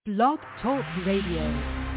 Blog Talk Radio.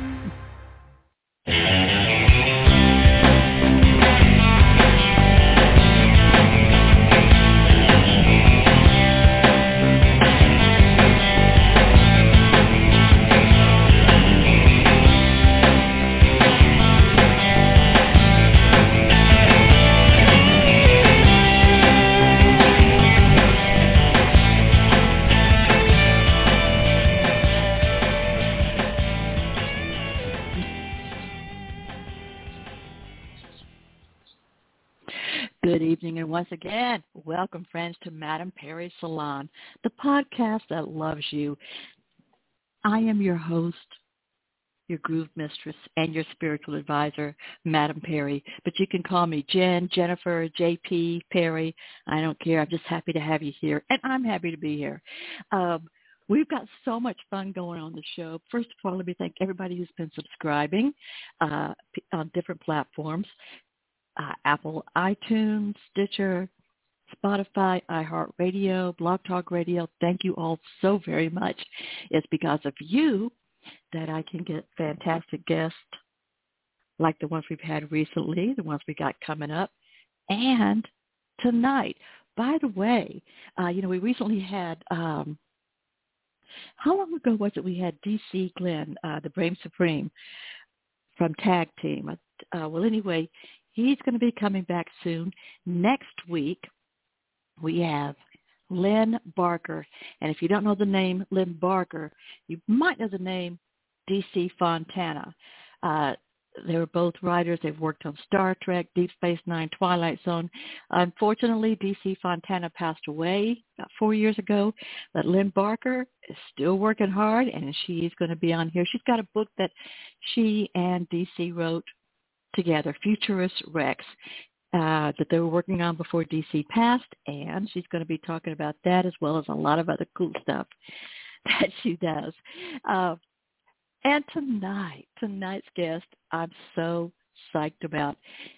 Good evening, and once again, welcome, friends, to Madame Perry Salon, the podcast that loves you. I am your host, your groove mistress, and your spiritual advisor, Madame Perry. But you can call me Jen, Jennifer, JP, Perry. I don't care. I'm just happy to have you here, and I'm happy to be here. We've got so much fun going on the show. First of all, let me thank everybody who's been subscribing on different platforms. Apple, iTunes, Stitcher, Spotify, iHeartRadio, Blog Talk Radio. Thank you all so very much. It's because of you that I can get fantastic guests like the ones we've had recently, the ones we got coming up, and tonight. By the way, we recently had, how long ago was it we had DC Glenn, the Brave Supreme from Tag Team? Anyway, he's going to be coming back soon. Next week, we have Lynn Barker. And if you don't know the name Lynn Barker, you might know the name DC Fontana. They were both writers. They've worked on Star Trek, Deep Space Nine, Twilight Zone. Unfortunately, DC Fontana passed away about 4 years ago. But Lynn Barker is still working hard, and she's going to be on here. She's got a book that she and DC wrote together, Futurist Rex, that they were working on before DC passed, and she's going to be talking about that as well as a lot of other cool stuff that she does. And tonight's guest, I'm so psyched about.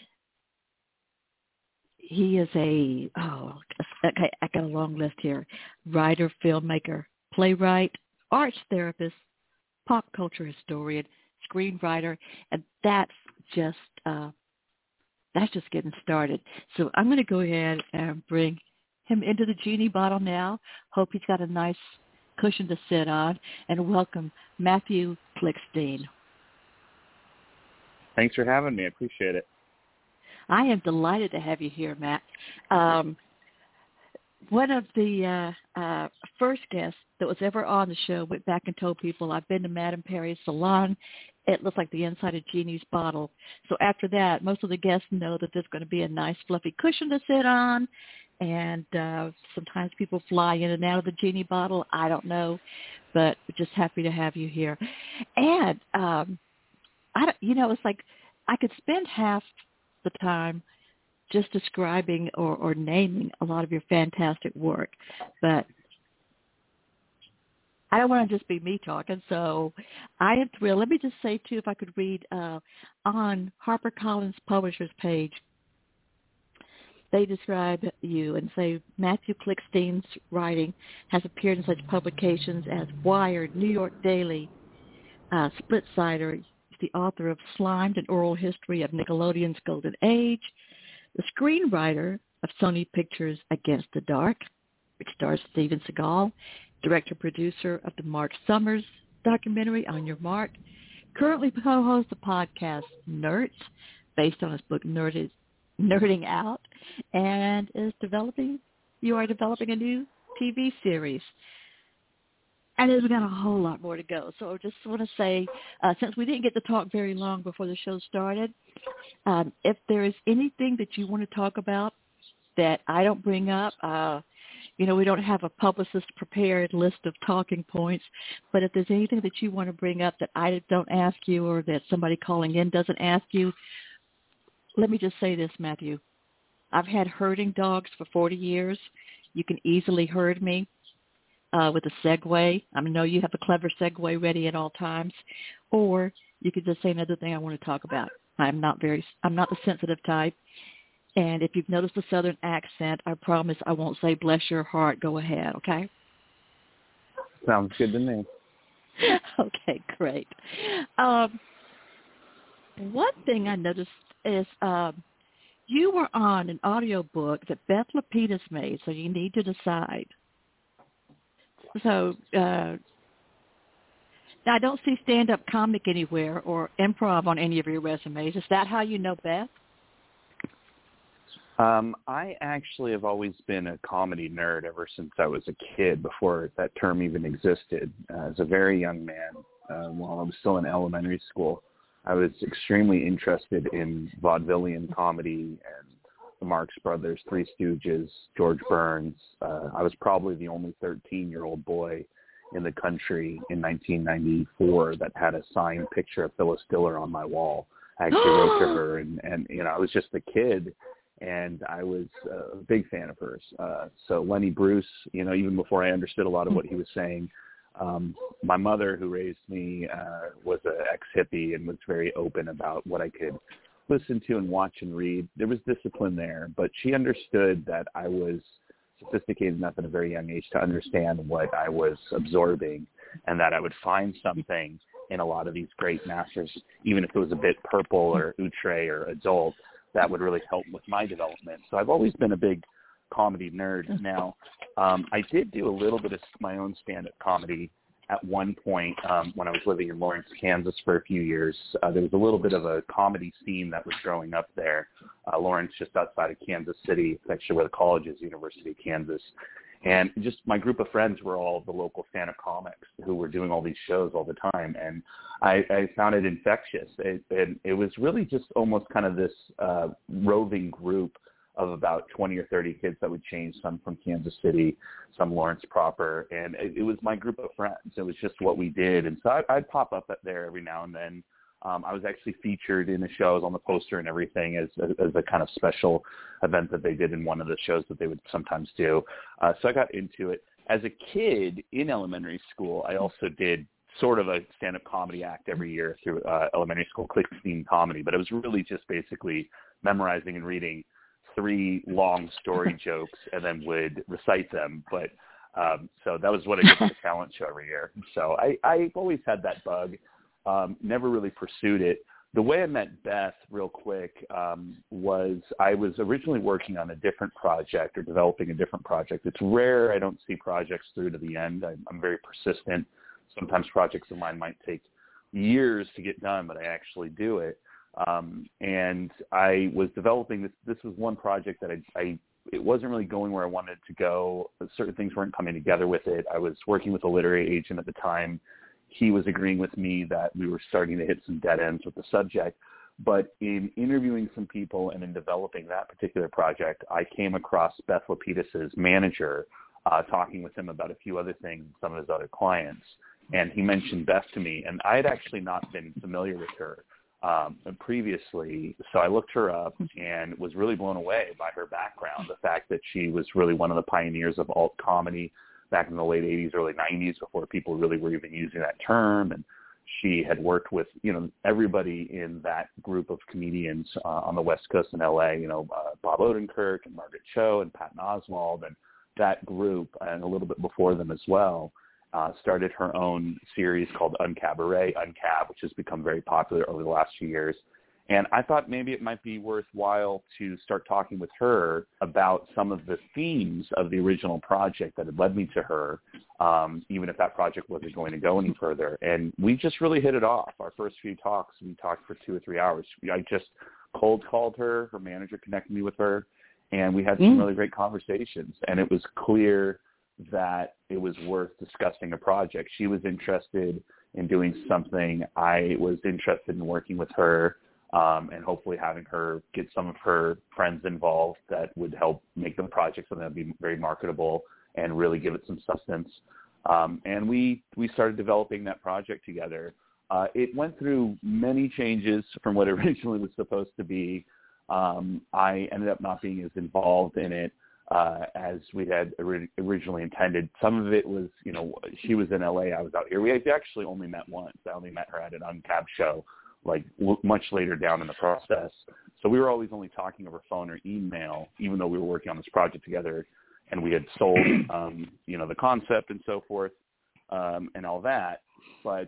He is I got a long list here: writer, filmmaker, playwright, arts therapist, pop culture historian, screenwriter, and that's just getting started. So I'm going to go ahead and bring him into the genie bottle now. Hope he's got a nice cushion to sit on, and welcome Matthew Klickstein. Thanks for having me. I appreciate it. I am delighted to have you here, Matt. One of the first guests that was ever on the show went back and told people, I've been to Madame Perry's salon. It looks like the inside of Genie's bottle. So after that, most of the guests know that there's going to be a nice fluffy cushion to sit on. And sometimes people fly in and out of the Genie bottle. I don't know, but we're just happy to have you here. And, it's like I could spend half the time just describing or naming a lot of your fantastic work, but I don't want to just be me talking, so I am thrilled. Let me just say, too, if I could read on HarperCollins Publishers page, they describe you and say, Matthew Klickstein's writing has appeared in such publications as Wired, New York Daily, Splitsider. He's the author of Slimed, an Oral History of Nickelodeon's Golden Age, the screenwriter of Sony Pictures' Against the Dark, which stars Steven Seagal, director-producer of the Mark Summers documentary, On Your Mark, currently co-hosts the podcast Nerds, based on his book Nerding Out, and you are developing a new TV series. And we've got a whole lot more to go. So I just want to say, since we didn't get to talk very long before the show started, if there is anything that you want to talk about that I don't bring up, we don't have a publicist prepared list of talking points, but if there's anything that you want to bring up that I don't ask you or that somebody calling in doesn't ask you, let me just say this, Matthew. I've had herding dogs for 40 years. You can easily herd me with a segue. I know you have a clever segue ready at all times, or you could just say another thing I want to talk about. I'm not the sensitive type. And if you've noticed the Southern accent, I promise I won't say bless your heart. Go ahead, okay? Sounds good to me. Okay, great. One thing I noticed is you were on an audiobook that Beth Lapidus made, so you need to decide. So now I don't see stand-up comic anywhere or improv on any of your resumes. Is that how you know Beth? I actually have always been a comedy nerd ever since I was a kid, before that term even existed. As a very young man, while I was still in elementary school, I was extremely interested in vaudevillian comedy and the Marx Brothers, Three Stooges, George Burns. I was probably the only 13-year-old boy in the country in 1994 that had a signed picture of Phyllis Diller on my wall. I actually wrote to her, and I was just a kid, and I was a big fan of hers. So Lenny Bruce, even before I understood a lot of what he was saying, my mother, who raised me, was an ex-hippie and was very open about what I could listen to and watch and read. There was discipline there, but she understood that I was sophisticated enough at a very young age to understand what I was absorbing, and that I would find something in a lot of these great masters, even if it was a bit purple or outre or adult, that would really help with my development. So I've always been a big comedy nerd. Now, I did do a little bit of my own stand-up comedy at one point when I was living in Lawrence, Kansas for a few years. There was a little bit of a comedy scene that was growing up there. Lawrence, just outside of Kansas City, it's actually where the college is, University of Kansas. And just my group of friends were all the local stand-up comics who were doing all these shows all the time. And I found it infectious. It was really just almost kind of this roving group of about 20 or 30 kids that would change, some from Kansas City, some Lawrence proper. And it was my group of friends. It was just what we did. And so I'd pop up there every now and then. I was actually featured in the shows on the poster and everything as a kind of special event that they did in one of the shows that they would sometimes do. So I got into it. As a kid in elementary school, I also did sort of a stand-up comedy act every year through elementary school, Click-Steam Comedy. But it was really just basically memorizing and reading 3 long story jokes and then would recite them. But so that was what I did for the talent show every year. So I've always had that bug. Never really pursued it. The way I met Beth, real quick, was I was originally working on a different project or developing a different project. It's rare I don't see projects through to the end. I'm very persistent. Sometimes projects of mine might take years to get done, but I actually do it. And I was developing this. This was one project that it wasn't really going where I wanted it to go. Certain things weren't coming together with it. I was working with a literary agent at the time. He was agreeing with me that we were starting to hit some dead ends with the subject. But in interviewing some people and in developing that particular project, I came across Beth Lapidus's manager, talking with him about a few other things, some of his other clients. And he mentioned Beth to me, and I had actually not been familiar with her previously. So I looked her up and was really blown away by her background, the fact that she was really one of the pioneers of alt comedy back in the late 80s, early 90s, before people really were even using that term. And she had worked with, everybody in that group of comedians on the West Coast in L.A., Bob Odenkirk and Margaret Cho and Patton Oswalt, and that group, and a little bit before them as well, started her own series called Uncabaret, Uncab, which has become very popular over the last few years. And I thought maybe it might be worthwhile to start talking with her about some of the themes of the original project that had led me to her, even if that project wasn't going to go any further. And we just really hit it off. Our first few talks, we talked for 2 or 3 hours. I just cold called her. Her manager connected me with her, and we had some really great conversations. And it was clear that it was worth discussing a project. She was interested in doing something. I was interested in working with her, and hopefully having her get some of her friends involved that would help make the project something that would be very marketable and really give it some substance. And we started developing that project together. It went through many changes from what it originally was supposed to be. I ended up not being as involved in it as we had originally intended. Some of it was, she was in LA, I was out here. We actually only met once. I only met her at an Uncab show, much later down in the process. So we were always only talking over phone or email, even though we were working on this project together, and we had sold, the concept and so forth, and all that. but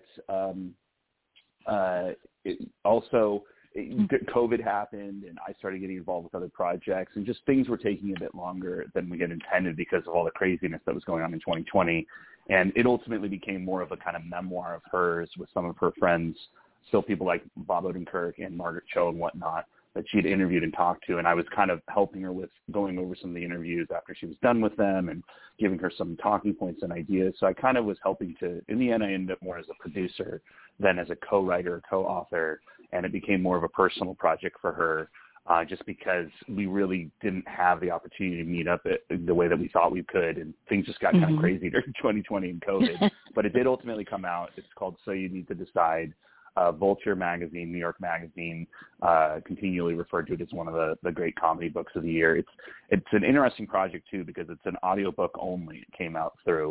COVID happened, and I started getting involved with other projects, and just things were taking a bit longer than we had intended because of all the craziness that was going on in 2020. And it ultimately became more of a kind of memoir of hers with some of her friends, still people like Bob Odenkirk and Margaret Cho and whatnot, that she'd interviewed and talked to. And I was kind of helping her with going over some of the interviews after she was done with them and giving her some talking points and ideas. So I kind of was helping to, in the end, I ended up more as a producer than as a co-writer, co-author. And it became more of a personal project for her, just because we really didn't have the opportunity to meet up the way that we thought we could. And things just got kind of crazy during 2020 and COVID. But it did ultimately come out. It's called So You Need to Decide. Vulture Magazine, New York Magazine, continually referred to it as one of the great comedy books of the year. It's an interesting project, too, because it's an audiobook only. It came out through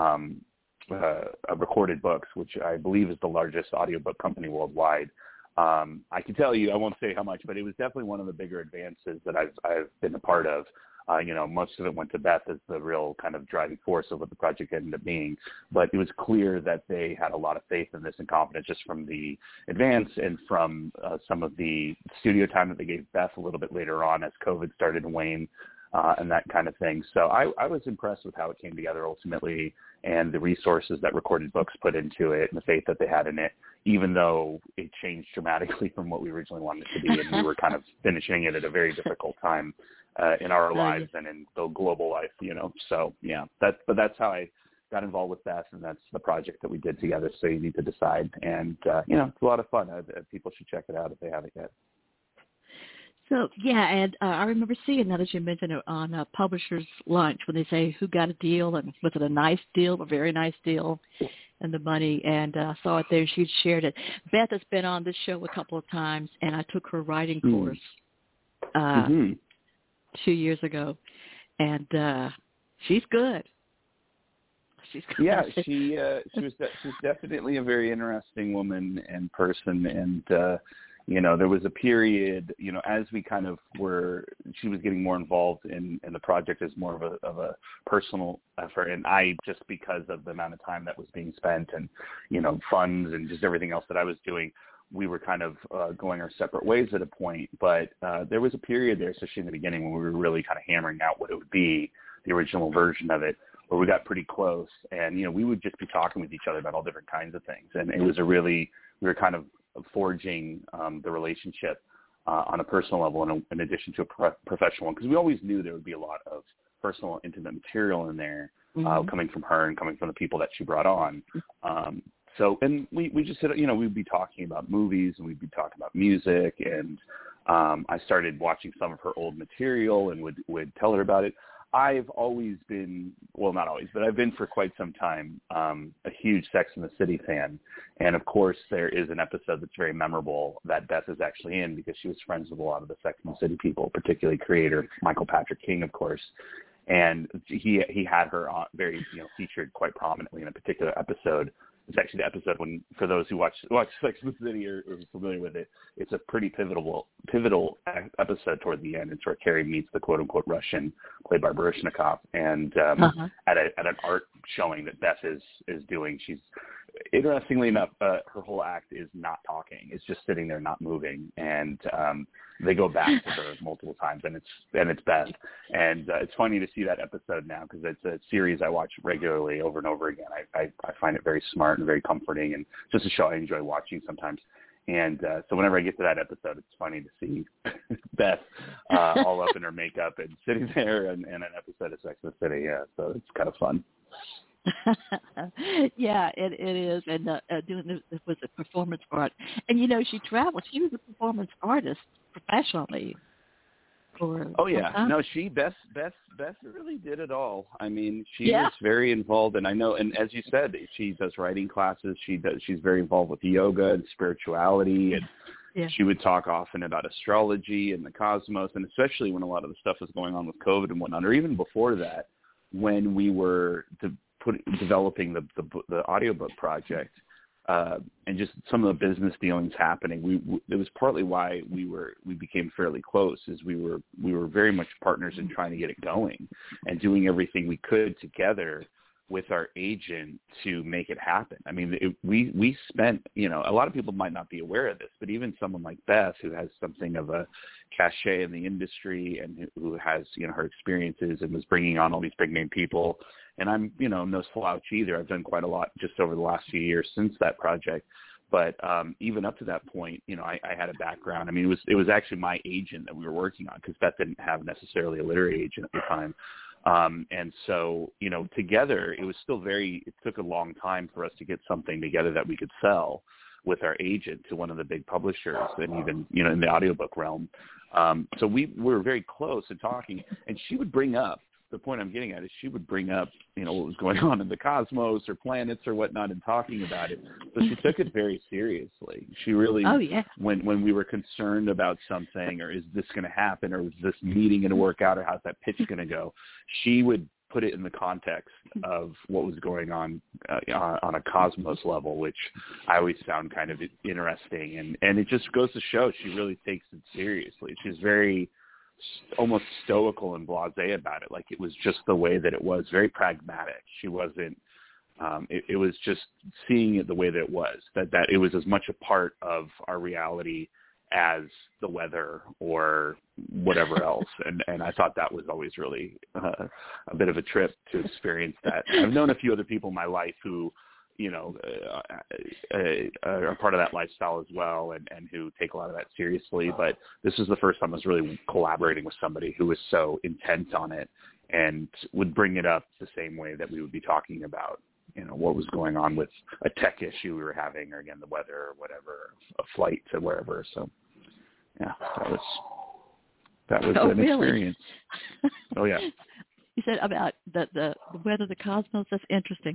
Recorded Books, which I believe is the largest audiobook company worldwide. I can tell you, I won't say how much, but it was definitely one of the bigger advances that I've been a part of. Most of it went to Beth as the real kind of driving force of what the project ended up being. But it was clear that they had a lot of faith in this and confidence just from the advance and from some of the studio time that they gave Beth a little bit later on as COVID started to wane and that kind of thing. So I was impressed with how it came together ultimately and the resources that Recorded Books put into it and the faith that they had in it, even though it changed dramatically from what we originally wanted it to be. And we were kind of finishing it at a very difficult time in our lives and in the global life, So, yeah, that's how I got involved with Beth, and that's the project that we did together. So You Need to Decide. And, it's a lot of fun. People should check it out if they haven't yet. So, yeah, and I remember seeing that, as you mentioned, on Publisher's Lunch when they say who got a deal, and was it a nice deal, a very nice deal, and the money, and I saw it there. She'd shared it. Beth has been on this show a couple of times, and I took her writing course 2 years ago, and she's good. She's good. Yeah, she's definitely a very interesting woman and person, and there was a period, as we kind of she was getting more involved in the project as more of a personal effort, and I, just because of the amount of time that was being spent and funds and just everything else that I was doing, we were kind of going our separate ways at a point. But there was a period there, especially in the beginning, when we were really kind of hammering out what it would be, the original version of it, where we got pretty close. And, we would just be talking with each other about all different kinds of things. And it was we were kind of forging the relationship on a personal level in addition to a professional one, because we always knew there would be a lot of personal, intimate material in there coming from her and coming from the people that she brought on. And we just said, we'd be talking about movies and we'd be talking about music. And I started watching some of her old material and would tell her about it. I've always been, well, not always, but I've been for quite some time a huge Sex and the City fan. And, of course, there is an episode that's very memorable that Beth is actually in because she was friends with a lot of the Sex and the City people, particularly creator Michael Patrick King, of course. And he had her featured quite prominently in a particular episode. It's actually the episode when, for those who watch Sex and the City or are familiar with it, it's a pretty pivotal episode toward the end. It's where Carrie meets the quote-unquote Russian, played by Baryshnikov, and at an art showing that Beth is doing. She's, interestingly enough, her whole act is not talking. It's just sitting there not moving, and they go back to her multiple times, and it's Beth. And it's funny to see that episode now because it's a series I watch regularly over and over again. I find it very smart and very comforting, and just a show I enjoy watching sometimes. And so whenever I get to that episode, it's funny to see Beth all up in her makeup and sitting there in an episode of Sex and the City. Yeah, so it's kind of fun. Yeah, it is. And doing this was a performance art. And, she traveled. She was a performance artist professionally. No, Beth really did it all. I mean, she was very involved, and I know, and as you said, she does writing classes. She's very involved with yoga and spirituality, and she would talk often about astrology and the cosmos, and especially when a lot of the stuff was going on with COVID and whatnot, or even before that, when we were developing the audiobook project. And just some of the business dealings happening, it was partly why we became fairly close. Is we were very much partners in trying to get it going and doing everything we could together with our agent to make it happen. I mean, we spent, you know, a lot of people might not be aware of this, but even someone like Beth, who has something of a cachet in the industry and who has, you know, her experiences and was bringing on all these big name people. And I'm, you know, no slouch either. I've done quite a lot just over the last few years since that project. But even up to that point, you know, I had a background. I mean, it was actually my agent that we were working on, because Beth didn't have necessarily a literary agent at the time. And so, you know, together, it took a long time for us to get something together that we could sell with our agent to one of the big publishers, and even, you know, in the audiobook realm. So we were very close in talking, and she would bring up, the point I'm getting at is she would bring up, you know, what was going on in the cosmos or planets or whatnot and talking about it. So she took it very seriously. She really, when we were concerned about something, or is this going to happen, or is this meeting going to work out, or how's that pitch going to go, she would put it in the context of what was going on a cosmos level, which I always found kind of interesting. And it just goes to show she really takes it seriously. She's very almost stoical and blasé about it. Like, it was just the way that it was, very pragmatic. She wasn't, it was just seeing it the way that it was, that it was as much a part of our reality as the weather or whatever else. And I thought that was always really a bit of a trip to experience that. I've known a few other people in my life who, you know, are part of that lifestyle as well, and who take a lot of that seriously. But this is the first time I was really collaborating with somebody who was so intent on it and would bring it up the same way that we would be talking about, you know, what was going on with a tech issue we were having, or again, the weather or whatever, a flight to wherever. So yeah, that was an experience. Oh yeah. You said about the weather, the cosmos. That's interesting.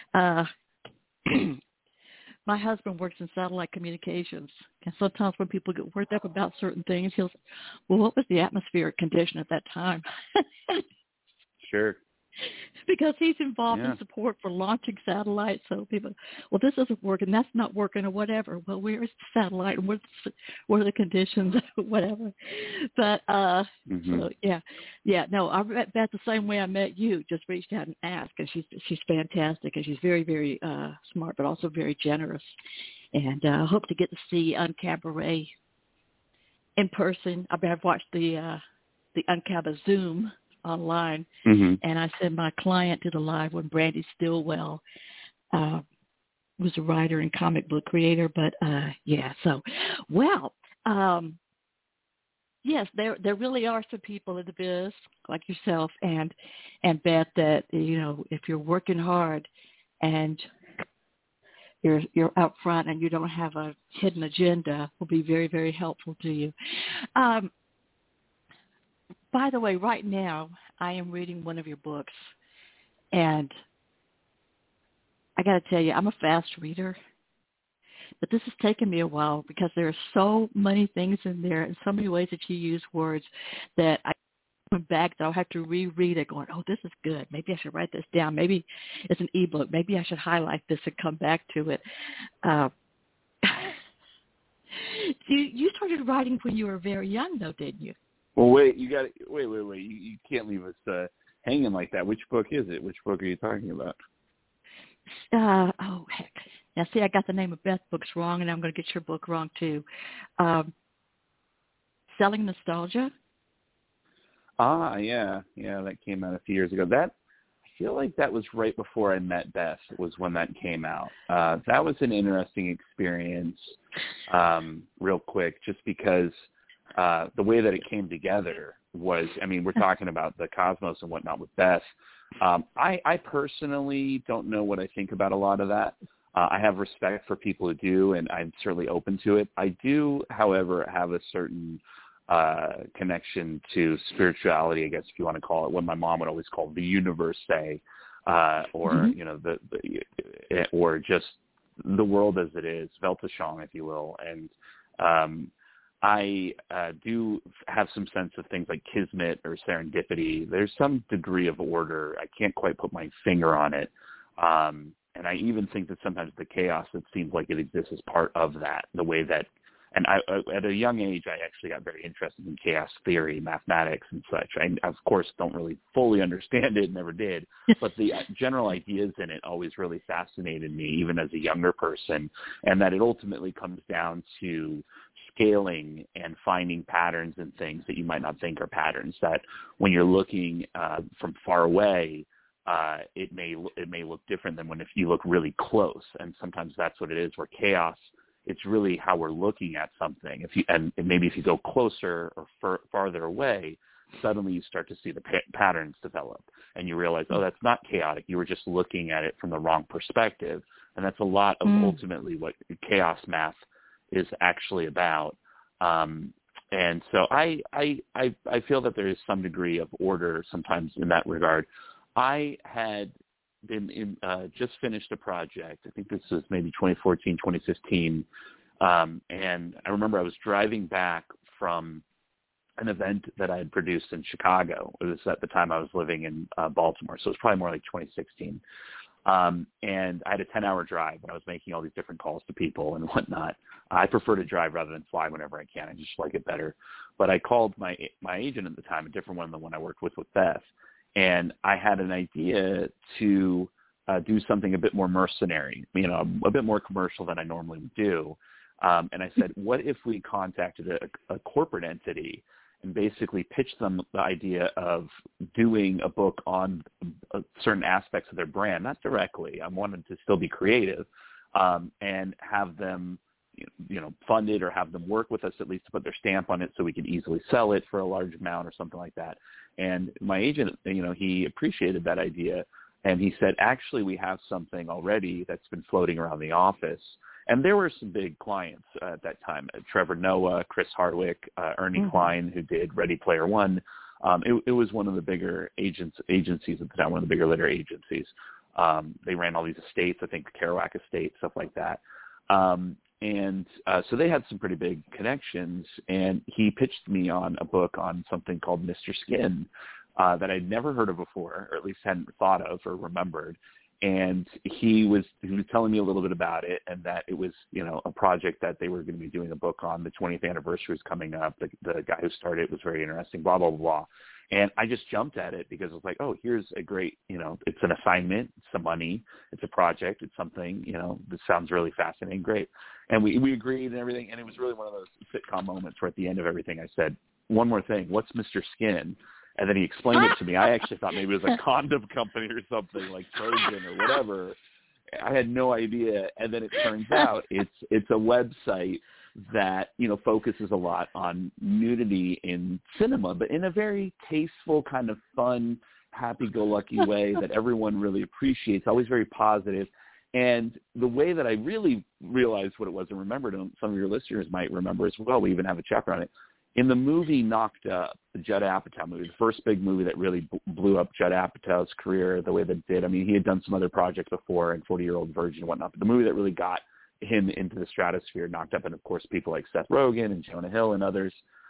My husband works in satellite communications, and sometimes when people get worked up about certain things, he'll say, well, what was the atmospheric condition at that time? Sure. Because he's involved in support for launching satellites. So people, well, this isn't working, that's not working, or whatever. Well, where is the satellite, and what are the conditions, whatever. But so no, I met Beth the same way I met you. Just reached out and asked, and she's fantastic, and she's very, very smart, but also very generous. And I hope to get to see Uncabaret in person. I mean, I've watched the Uncaba Zoom online, and I said my client did a live when Brandy Stillwell was a writer and comic book creator. But yes, there really are some people in the biz like yourself and Beth that, you know, if you're working hard and you're out front and you don't have a hidden agenda, will be very, very helpful to you. By the way, right now, I am reading one of your books, and I got to tell you, I'm a fast reader, but this has taken me a while because there are so many things in there and so many ways that you use words that I went back, I'll have to reread it going, oh, this is good. Maybe I should write this down. Maybe it's an ebook. Maybe I should highlight this and come back to it. You started writing when you were very young, though, didn't you? Well, wait. You can't leave us hanging like that. Which book is it? Which book are you talking about? Oh, heck. Now, see, I got the name of Beth books wrong, and I'm going to get your book wrong, too. Selling Nostalgia? Yeah, that came out a few years ago. I feel like that was right before I met Beth, was when that came out. That was an interesting experience, real quick, just because the way that it came together was, I mean, we're talking about the cosmos and whatnot with Beth. I personally don't know what I think about a lot of that. I have respect for people who do, and I'm certainly open to it. I do, however, have a certain connection to spirituality, I guess, if you want to call it, what my mom would always call the universe, say, or you know, or just the world as it is, Weltanschauung, if you will. And I do have some sense of things like kismet or serendipity. There's some degree of order. I can't quite put my finger on it. And I even think that sometimes the chaos that seems like it exists is part of that, the way that And at a young age, I actually got very interested in chaos theory, mathematics, and such. I, of course, don't really fully understand it, never did, but the general ideas in it always really fascinated me, even as a younger person, and that it ultimately comes down to scaling and finding patterns in things that you might not think are patterns, that when you're looking from far away, it may look different than if you look really close. And sometimes that's what it is, where chaos, it's really how we're looking at something. And maybe if you go closer or farther away, suddenly you start to see the patterns develop, and you realize, oh, that's not chaotic. You were just looking at it from the wrong perspective. And that's a lot of ultimately what chaos math is actually about. And so I feel that there is some degree of order sometimes in that regard. I had been just finished a project. I think this was maybe 2014, 2015. And I remember I was driving back from an event that I had produced in Chicago. It was at the time I was living in Baltimore, so it was probably more like 2016. And I had a 10-hour drive, and I was making all these different calls to people and whatnot. I prefer to drive rather than fly whenever I can. I just like it better. But I called my agent at the time, a different one than the one I worked with Beth, and I had an idea to do something a bit more mercenary, a bit more commercial than I normally would do. And I said, what if we contacted a corporate entity and basically pitched them the idea of doing a book on certain aspects of their brand, not directly. I wanted to still be creative, and have them, fund it, or have them work with us at least to put their stamp on it so we could easily sell it for a large amount or something like that. And my agent, he appreciated that idea, and he said, actually, we have something already that's been floating around the office. And there were some big clients at that time: Trevor Noah, Chris Hardwick, Ernie Klein, who did Ready Player One. It was one of the bigger agencies at the time, one of the bigger literary agencies. They ran all these estates, I think Kerouac Estate, stuff like that. So they had some pretty big connections, and he pitched me on a book on something called Mr. Skin that I'd never heard of before, or at least hadn't thought of or remembered. And he was telling me a little bit about it, and that it was, a project that they were going to be doing a book on. The 20th anniversary was coming up. The guy who started it was very interesting, blah, blah, blah. And I just jumped at it because I was like, oh, here's a great, it's an assignment, it's some money, it's a project, it's something, this sounds really fascinating, great. And we agreed and everything. And it was really one of those sitcom moments where at the end of everything I said, one more thing, what's Mr. Skin? And then he explained it to me. I actually thought maybe it was a condom company or something, like Trojan or whatever. I had no idea. And then it turns out it's a website that, focuses a lot on nudity in cinema, but in a very tasteful, kind of fun, happy-go-lucky way that everyone really appreciates, always very positive. And the way that I really realized what it was and remembered, and some of your listeners might remember as well, we even have a chapter on it, in the movie Knocked Up, the Judd Apatow movie, the first big movie that really blew up Judd Apatow's career the way that it did. I mean, he had done some other projects before, and 40-Year-Old Virgin and whatnot, but the movie that really got him into the stratosphere, Knocked Up, and of course people like Seth Rogen and Jonah Hill and others.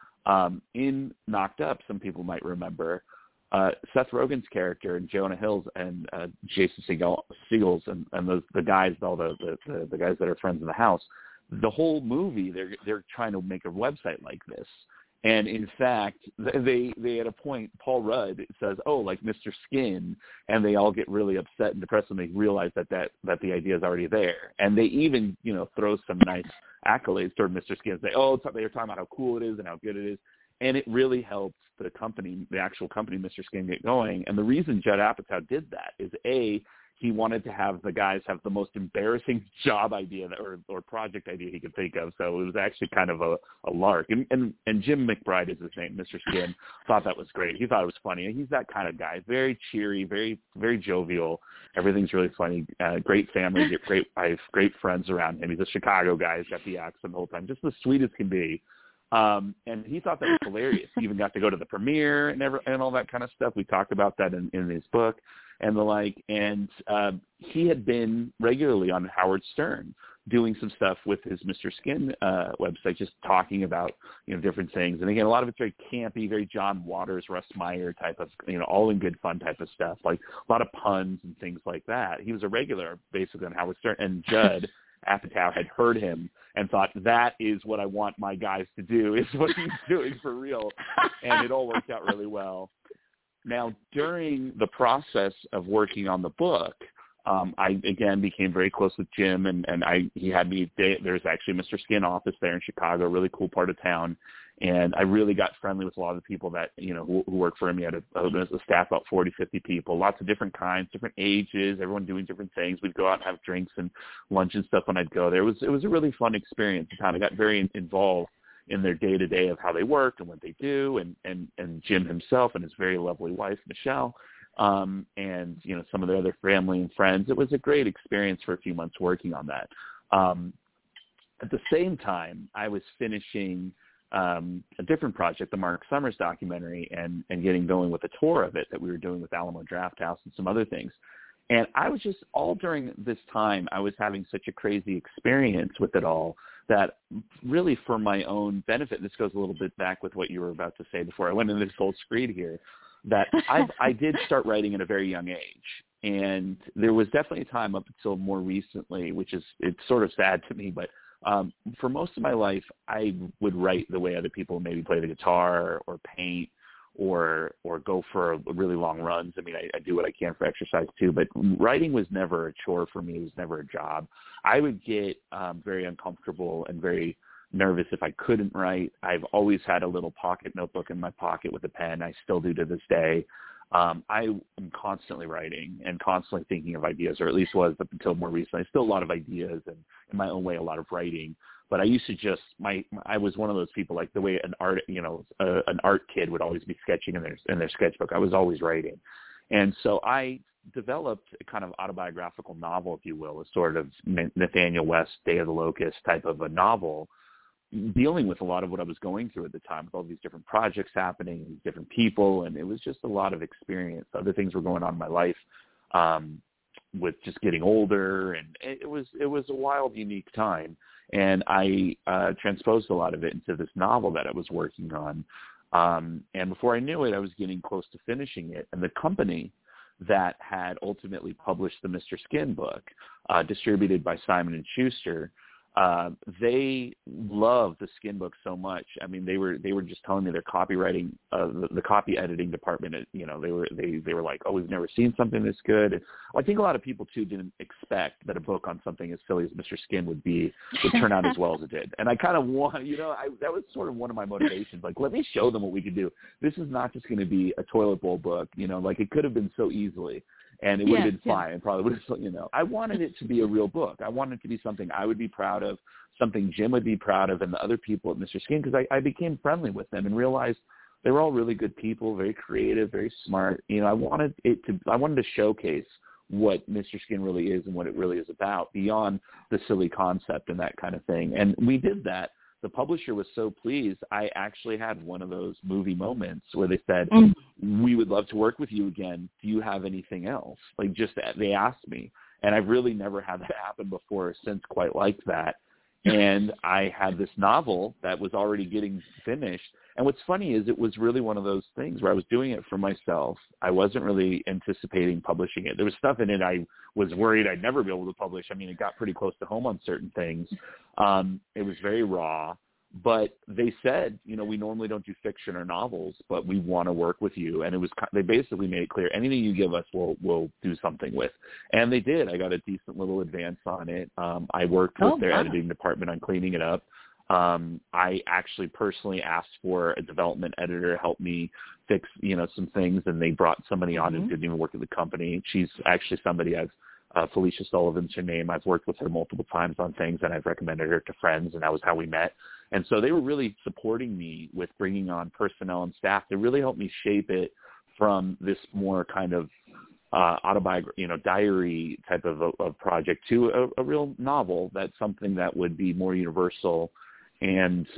In Knocked Up, some people might remember, Seth Rogen's character and Jonah Hill's and Jason Segel's and the guys, all the guys that are friends in the house, the whole movie, they're trying to make a website like this. And in fact, they at a point, Paul Rudd says, oh, like Mr. Skin, and they all get really upset and depressed when they realize that the idea is already there. And they even, throw some nice accolades toward Mr. Skin and say, oh, they were talking about how cool it is and how good it is. And it really helped the company, the actual company, Mr. Skin, get going. And the reason Judd Apatow did that is, A, he wanted to have the guys have the most embarrassing job idea or project idea he could think of. So it was actually kind of a lark. And Jim McBride is his name, Mr. Skin, thought that was great. He thought it was funny. He's that kind of guy, very cheery, very, very jovial. Everything's really funny. Great family, I have great friends around him. He's a Chicago guy. He's got the accent the whole time, just the sweetest can be. And he thought that was hilarious. He even got to go to the premiere and all that kind of stuff. We talked about that in his book and the like. And he had been regularly on Howard Stern doing some stuff with his Mr. Skin website, just talking about, different things. And again, a lot of it's very campy, very John Waters, Russ Meyer type of, all in good fun type of stuff, like a lot of puns and things like that. He was a regular basically on Howard Stern. And Judd Apatow had heard him and thought, that is what I want my guys to do, is what he's doing for real. And it all worked out really well. Now, during the process of working on the book, I, again, became very close with Jim, and he had me, there's actually a Mr. Skin office there in Chicago, a really cool part of town. And I really got friendly with a lot of the people that, who worked for him. He had a staff about 40, 50 people, lots of different kinds, different ages, everyone doing different things. We'd go out and have drinks and lunch and stuff when I'd go there. It was a really fun experience. I kind of got very involved in their day-to-day of how they work and what they do, and Jim himself and his very lovely wife, Michelle, and, some of their other family and friends. It was a great experience for a few months working on that. At the same time, I was finishing a different project, the Mark Summers documentary, and getting going with a tour of it that we were doing with Alamo Drafthouse and some other things. And I was just, all during this time, I was having such a crazy experience with it all that really for my own benefit, this goes a little bit back with what you were about to say before I went into this whole screed here, that I did start writing at a very young age. And there was definitely a time up until more recently, it's sort of sad to me, but for most of my life, I would write the way other people maybe play the guitar or paint or go for really long runs. I mean, I do what I can for exercise too, but writing was never a chore for me. It was never a job. I would get very uncomfortable and very nervous if I couldn't write. I've always had a little pocket notebook in my pocket with a pen. I still do to this day. I am constantly writing and constantly thinking of ideas, or at least was up until more recently. Still a lot of ideas and in my own way, a lot of writing. But I used to just, I was one of those people, like the way an art kid would always be sketching in their sketchbook. I was always writing. And so I developed a kind of autobiographical novel, if you will, a sort of Nathaniel West, Day of the Locust type of a novel, dealing with a lot of what I was going through at the time, with all these different projects happening, these different people, and it was just a lot of experience. Other things were going on in my life with just getting older, and it was a wild, unique time. And I transposed a lot of it into this novel that I was working on. And before I knew it, I was getting close to finishing it. And the company that had ultimately published the Mr. Skin book, distributed by Simon & Schuster, they loved the Skin book so much. I mean, they were just telling me their copywriting, the copy editing department, they were like, oh, we've never seen something this good. And I think a lot of people too didn't expect that a book on something as silly as Mr. Skin would turn out as well as it did. And I kind of want, that was sort of one of my motivations. Like, let me show them what we can do. This is not just going to be a toilet bowl book, like it could have been so easily. And it would have been fine. And probably would have, I wanted it to be a real book. I wanted it to be something I would be proud of, something Jim would be proud of, and the other people at Mr. Skin, because I became friendly with them and realized they were all really good people, very creative, very smart. I wanted to showcase what Mr. Skin really is and what it really is about beyond the silly concept and that kind of thing. And we did that. The publisher was so pleased. I actually had one of those movie moments where they said, we would love to work with you again. Do you have anything else? Like, just they asked me. And I've really never had that happen before or since, quite like that. And I had this novel that was already getting finished. And what's funny is it was really one of those things where I was doing it for myself. I wasn't really anticipating publishing it. There was stuff in it I was worried I'd never be able to publish. I mean, it got pretty close to home on certain things. It was very raw. But they said, we normally don't do fiction or novels, but we want to work with you. And they basically made it clear, anything you give us, we'll do something with. And they did. I got a decent little advance on it. I worked with their editing department on cleaning it up. I actually personally asked for a development editor to help me fix, some things, and they brought somebody on who didn't even work at the company. She's actually somebody Felicia Sullivan's her name. I've worked with her multiple times on things, and I've recommended her to friends, and that was how we met. And so they were really supporting me with bringing on personnel and staff to really help me shape it from this more kind of autobiography, diary type of project to a real novel. That's something that would be more universal. And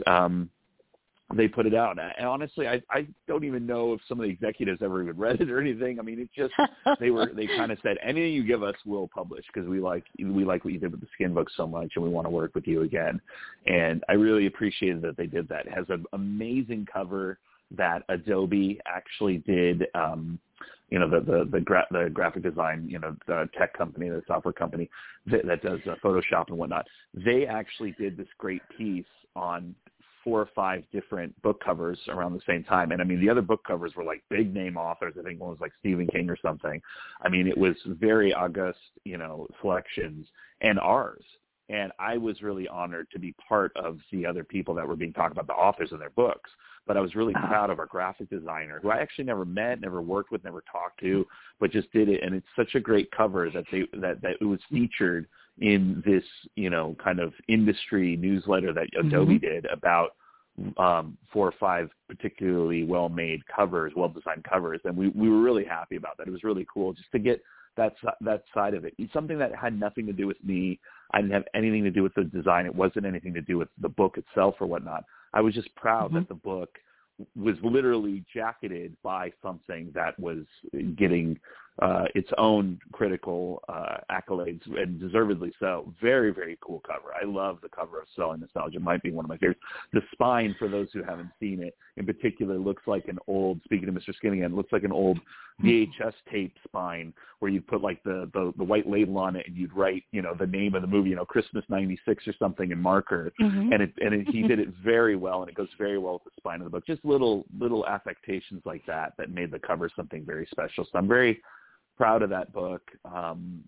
they put it out. And honestly, I don't even know if some of the executives ever even read it or anything. I mean, it just, they kind of said, anything you give us, we'll publish, because we like what you did with the Skin book so much, and we want to work with you again. And I really appreciated that they did that. It has an amazing cover that Adobe actually did the graphic design, the tech company, the software company that does Photoshop and whatnot. They actually did this great piece on 4 or 5 different book covers around the same time. And I mean, the other book covers were like big name authors. I think one was like Stephen King or something. I mean, it was very august, selections, and ours. And I was really honored to be part of the other people that were being talked about, the authors of their books. But I was really proud of our graphic designer, who I actually never met, never worked with, never talked to, but just did it. And it's such a great cover that it was featured in this, kind of industry newsletter that Adobe did about 4 or 5 particularly well-made covers, well-designed covers. And we were really happy about that. It was really cool just to get that side of it. It's something that had nothing to do with me. I didn't have anything to do with the design. It wasn't anything to do with the book itself or whatnot. I was just proud that the book was literally jacketed by something that was getting its own critical accolades, and deservedly so. Very, very cool cover. I love the cover of Selling Nostalgia. It might be one of my favorites. The spine, for those who haven't seen it, in particular, looks like an old, speaking of Mr. Skinnigan, looks like an old VHS tape spine where you'd put like the white label on it and you'd write, the name of the movie, Christmas 96 or something in marker. And he did it very well, and it goes very well with the spine of the book. Just little affectations like that made the cover something very special. So I'm very proud of that book. I'm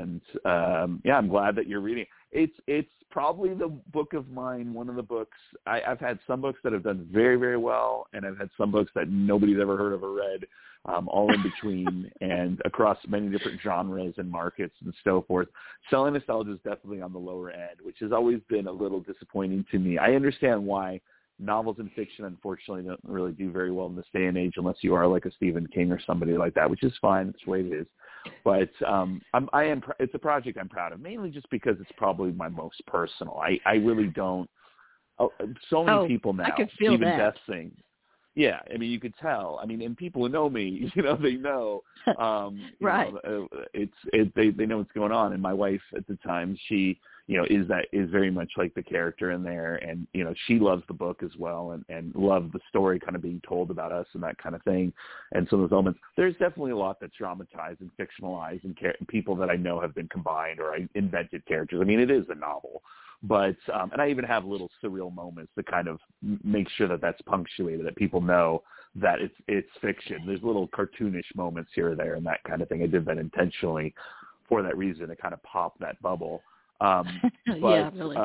glad that you're reading. It's probably the book of mine, one of the books. I've had some books that have done very, very well, and I've had some books that nobody's ever heard of or read, all in between, and across many different genres and markets and so forth. Selling Nostalgia is definitely on the lower end, which has always been a little disappointing to me. I understand why novels and fiction, unfortunately, don't really do very well in this day and age unless you are like a Stephen King or somebody like that, which is fine. That's the way it is. But it's a project I'm proud of, mainly just because it's probably my most personal. I really don't. So many people now, even Beth Sing. Yeah, I mean, you could tell. I mean, and people who know me, they know. Right. They know what's going on. And my wife at the time, she, is very much like the character in there, and she loves the book as well, and loved the story kind of being told about us and that kind of thing, and some of those elements. There's definitely a lot that's dramatized and fictionalized, and people that I know have been combined, or I invented characters. I mean, it is a novel. But and I even have little surreal moments to kind of make sure that that's punctuated, that people know that it's fiction. There's little cartoonish moments here or there and that kind of thing. I did that intentionally for that reason, to kind of pop that bubble. But yeah, really.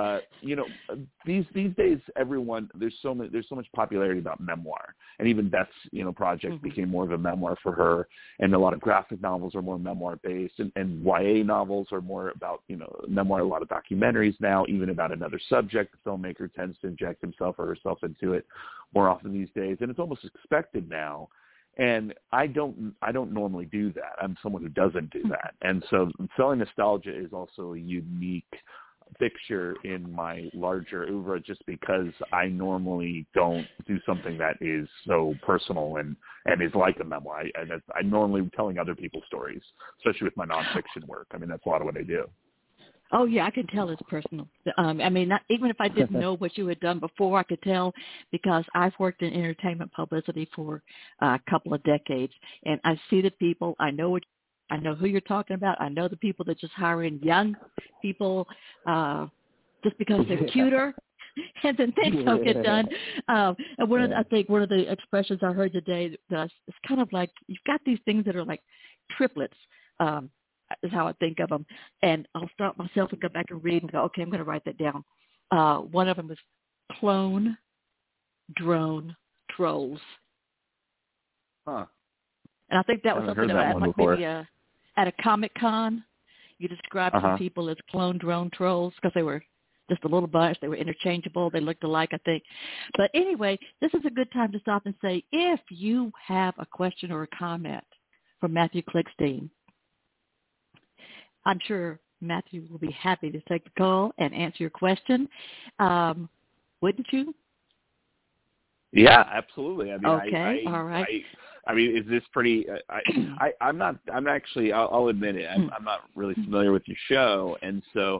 These days, there's so much popularity about memoir, and even Beth's project became more of a memoir for her, and a lot of graphic novels are more memoir based, and YA novels are more about memoir. A lot of documentaries now, even about another subject, the filmmaker tends to inject himself or herself into it more often these days, and it's almost expected now. And I don't normally do that. I'm someone who doesn't do that. And so Selling Nostalgia is also a unique fixture in my larger oeuvre, just because I normally don't do something that is so personal and is like a memoir. I'm normally telling other people's stories, especially with my nonfiction work. I mean, that's a lot of what I do. Oh, yeah, I can tell it's personal. I mean, even if I didn't know what you had done before, I could tell, because I've worked in entertainment publicity for a couple of decades, and I see the people. I know who you're talking about. I know the people that just hire in young people just because they're cuter, and then things don't get done. And I think one of the expressions I heard today, it's kind of like you've got these things that are like triplets. Is how I think of them. And I'll stop myself and go back and read and go, okay, I'm going to write that down. One of them is clone, drone, trolls. Huh. And I think that was something that maybe at a Comic-Con, you described some people as clone, drone, trolls, because they were just a little bunch. They were interchangeable. They looked alike, I think. But anyway, this is a good time to stop and say, if you have a question or a comment for Matthew Klickstein, I'm sure Matthew will be happy to take the call and answer your question. Wouldn't you? Yeah, absolutely. I mean, okay, all right. I mean, is this pretty? I'm not. I'm actually. I'll admit it. I'm not really familiar with your show, and so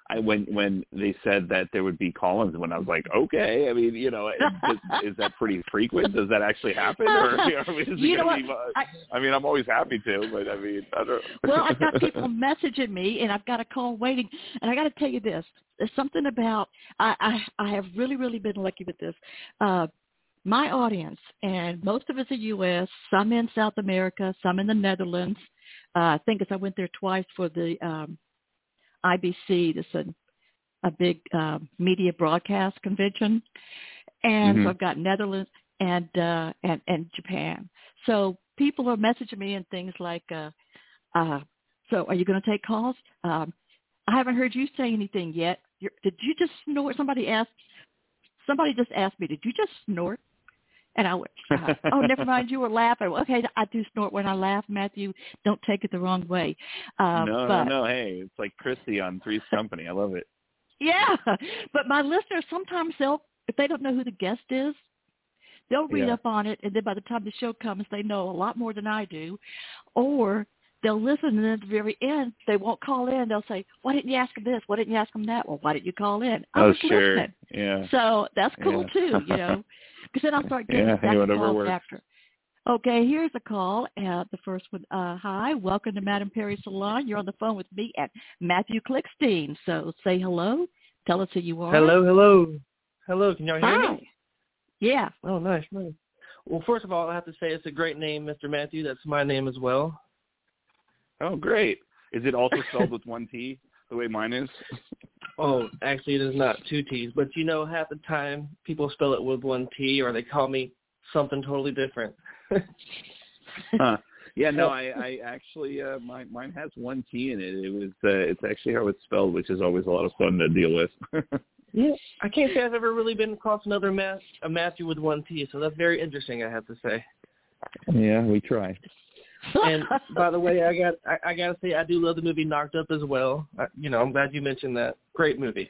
when they said that there would be call-ins, when I was like, okay, I mean, you know, is that pretty frequent? Does that actually happen? Or I mean, is it going to be? I mean, I'm always happy to, but I mean, I don't. Well, I've got people messaging me, and I've got a call waiting. And I got to tell you this: there's something about I have really been lucky with this. My audience, and most of it's the U.S., some in South America, some in the Netherlands. I think as I went there twice for the IBC, that's a big media broadcast convention, and so I've got Netherlands and Japan. So people are messaging me and things like, "So are you going to take calls? I haven't heard you say anything yet. Did you just snort?" Somebody just asked me, "Did you just snort?" And I went, "Oh, never mind, you were laughing." Okay, I do snort when I laugh, Matthew. Don't take it the wrong way. No. Hey, it's like Chrissy on Three's Company. I love it. Yeah, but my listeners, sometimes if they don't know who the guest is, they'll read up on it, and then by the time the show comes, they know a lot more than I do. Or they'll listen, and then at the very end, they won't call in. They'll say, "Why didn't you ask them this? Why didn't you ask them that?" Well, why didn't you call in? I was listening. Yeah. So that's cool, too, you know. Because then I'll start getting back to calls after. Okay, here's a call. The first one, hi, welcome to Madame Perry Salon. You're on the phone with me and Matthew Klickstein. So say hello. Tell us who you are. Hello. Can y'all hear me? Yeah. Oh, nice. Well, first of all, I have to say it's a great name, Mr. Matthew. That's my name as well. Oh, great. Is it also spelled with one T, the way mine is? Oh, actually, it is not two T's. But, you know, half the time people spell it with one T, or they call me something totally different. Yeah, no, I actually, mine has one T in it. It's actually how it's spelled, which is always a lot of fun to deal with. Yeah, I can't say I've ever really been across another a Matthew with one T, so that's very interesting, I have to say. Yeah, we try. And by the way, I gotta say I do love the movie Knocked Up as well. I'm glad you mentioned that. Great movie.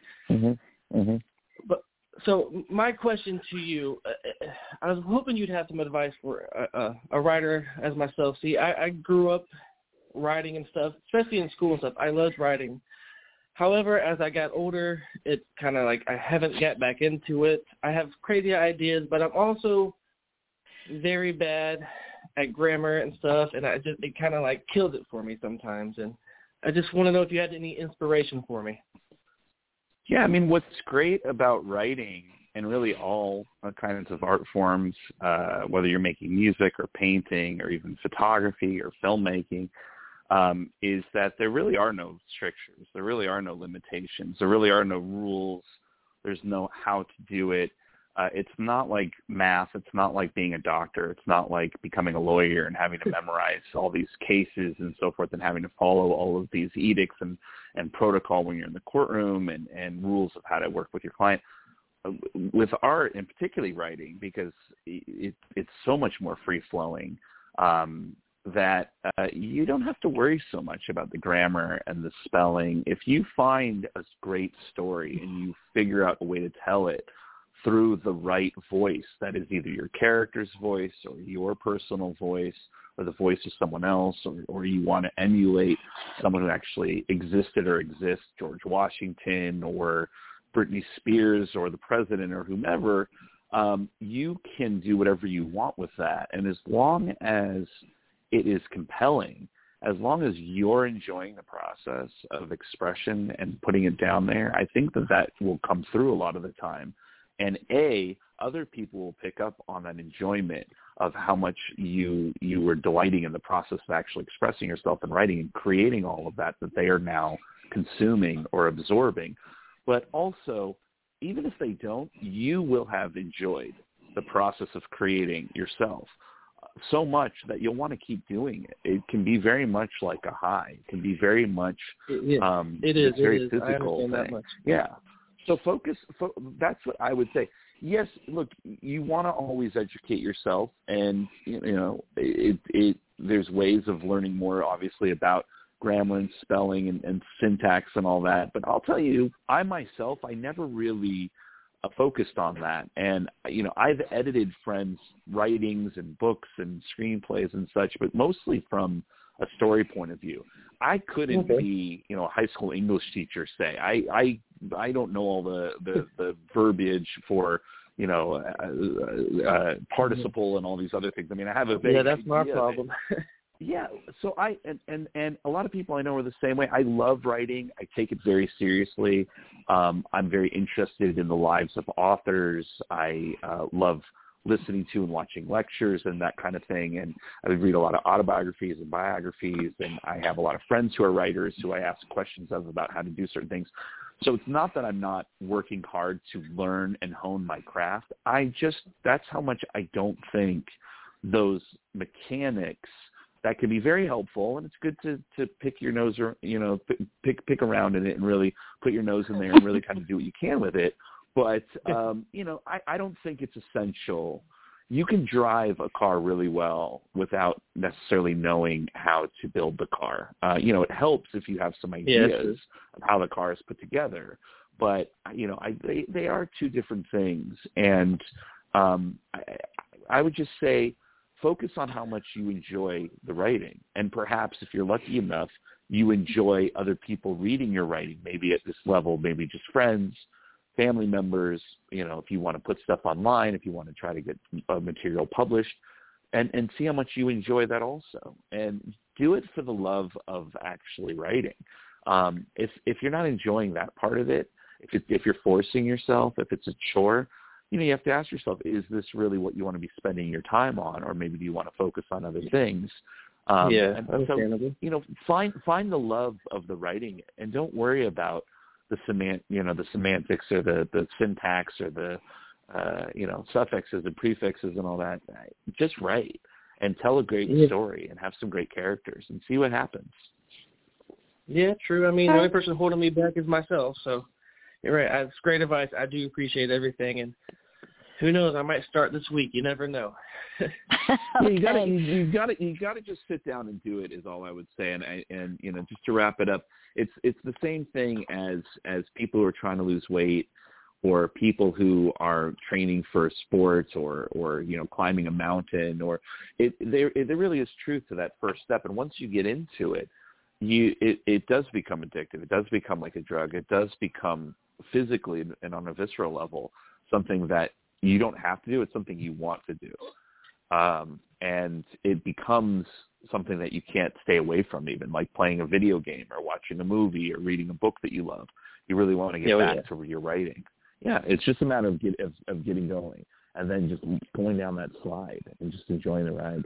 But so my question to you, I was hoping you'd have some advice for a writer as myself. See, I grew up writing and stuff, especially in school and stuff. I loved writing. However, as I got older, it kind of like I haven't got back into it. I have crazy ideas, but I'm also very bad at grammar and stuff, and it kind of like kills it for me sometimes. And I just want to know if you had any inspiration for me. Yeah, I mean, what's great about writing and really all kinds of art forms, whether you're making music or painting or even photography or filmmaking, is that there really are no strictures. There really are no limitations. There really are no rules. There's no how to do it. It's not like math. It's not like being a doctor. It's not like becoming a lawyer and having to memorize all these cases and so forth and having to follow all of these edicts and protocol when you're in the courtroom and rules of how to work with your client. With art, and particularly writing, because it's so much more free-flowing, that you don't have to worry so much about the grammar and the spelling. If you find a great story and you figure out a way to tell it through the right voice, that is either your character's voice or your personal voice or the voice of someone else, or you want to emulate someone who actually existed or exists, George Washington or Britney Spears or the president or whomever, you can do whatever you want with that. And as long as it is compelling, as long as you're enjoying the process of expression and putting it down there, I think that will come through a lot of the time. And other people will pick up on that enjoyment of how much you were delighting in the process of actually expressing yourself and writing and creating all of that they are now consuming or absorbing. But also, even if they don't, you will have enjoyed the process of creating yourself so much that you'll want to keep doing it. It can be very much like a high. It can be very much it is very physical. I understand that much. Yeah. So that's what I would say. Yes, look, you want to always educate yourself, and there's ways of learning more, obviously, about grammar and spelling and syntax and all that. But I'll tell you, I never really focused on that. And, I've edited friends' writings and books and screenplays and such, but mostly from a story point of view. I couldn't be, a high school English teacher, say. I don't know all the verbiage for, participle and all these other things. I mean, I have a big that's my problem. Yeah, so and a lot of people I know are the same way. I love writing. I take it very seriously. I'm very interested in the lives of authors. I love listening to and watching lectures and that kind of thing. And I would read a lot of autobiographies and biographies, and I have a lot of friends who are writers who I ask questions of about how to do certain things. So it's not that I'm not working hard to learn and hone my craft. That's how much I don't think those mechanics that can be very helpful, and it's good to pick your nose or, pick around in it and really put your nose in there and really kind of do what you can with it. But, I don't think it's essential. You can drive a car really well without necessarily knowing how to build the car. It helps if you have some ideas of how the car is put together. But, they are two different things. And I would just say, focus on how much you enjoy the writing. And perhaps if you're lucky enough, you enjoy other people reading your writing, maybe at this level, maybe just friends, family members, if you want to put stuff online, if you want to try to get material published, and see how much you enjoy that also. And do it for the love of actually writing. If you're not enjoying that part of it, if you're forcing yourself, if it's a chore, you have to ask yourself, is this really what you want to be spending your time on? Or maybe do you want to focus on other things? Understandable. So, find the love of the writing, and don't worry about the semantics or the syntax or the, suffixes and prefixes and all that. Just write and tell a great story and have some great characters and see what happens. Yeah, true. I mean, the only person holding me back is myself, so. You're right. That's great advice. I do appreciate everything, and who knows? I might start this week. You never know. You gotta just sit down and do it. Is all I would say. And just to wrap it up, it's the same thing as people who are trying to lose weight, or people who are training for sports, or climbing a mountain, or there really is truth to that first step. And once you get into it, it does become addictive. It does become like a drug. It does become physically and on a visceral level something that you don't have to do. It's something you want to do. And it becomes something that you can't stay away from, even like playing a video game or watching a movie or reading a book that you love. You really want to get back to your writing. Yeah, it's just a matter of getting going and then just going down that slide and just enjoying the ride.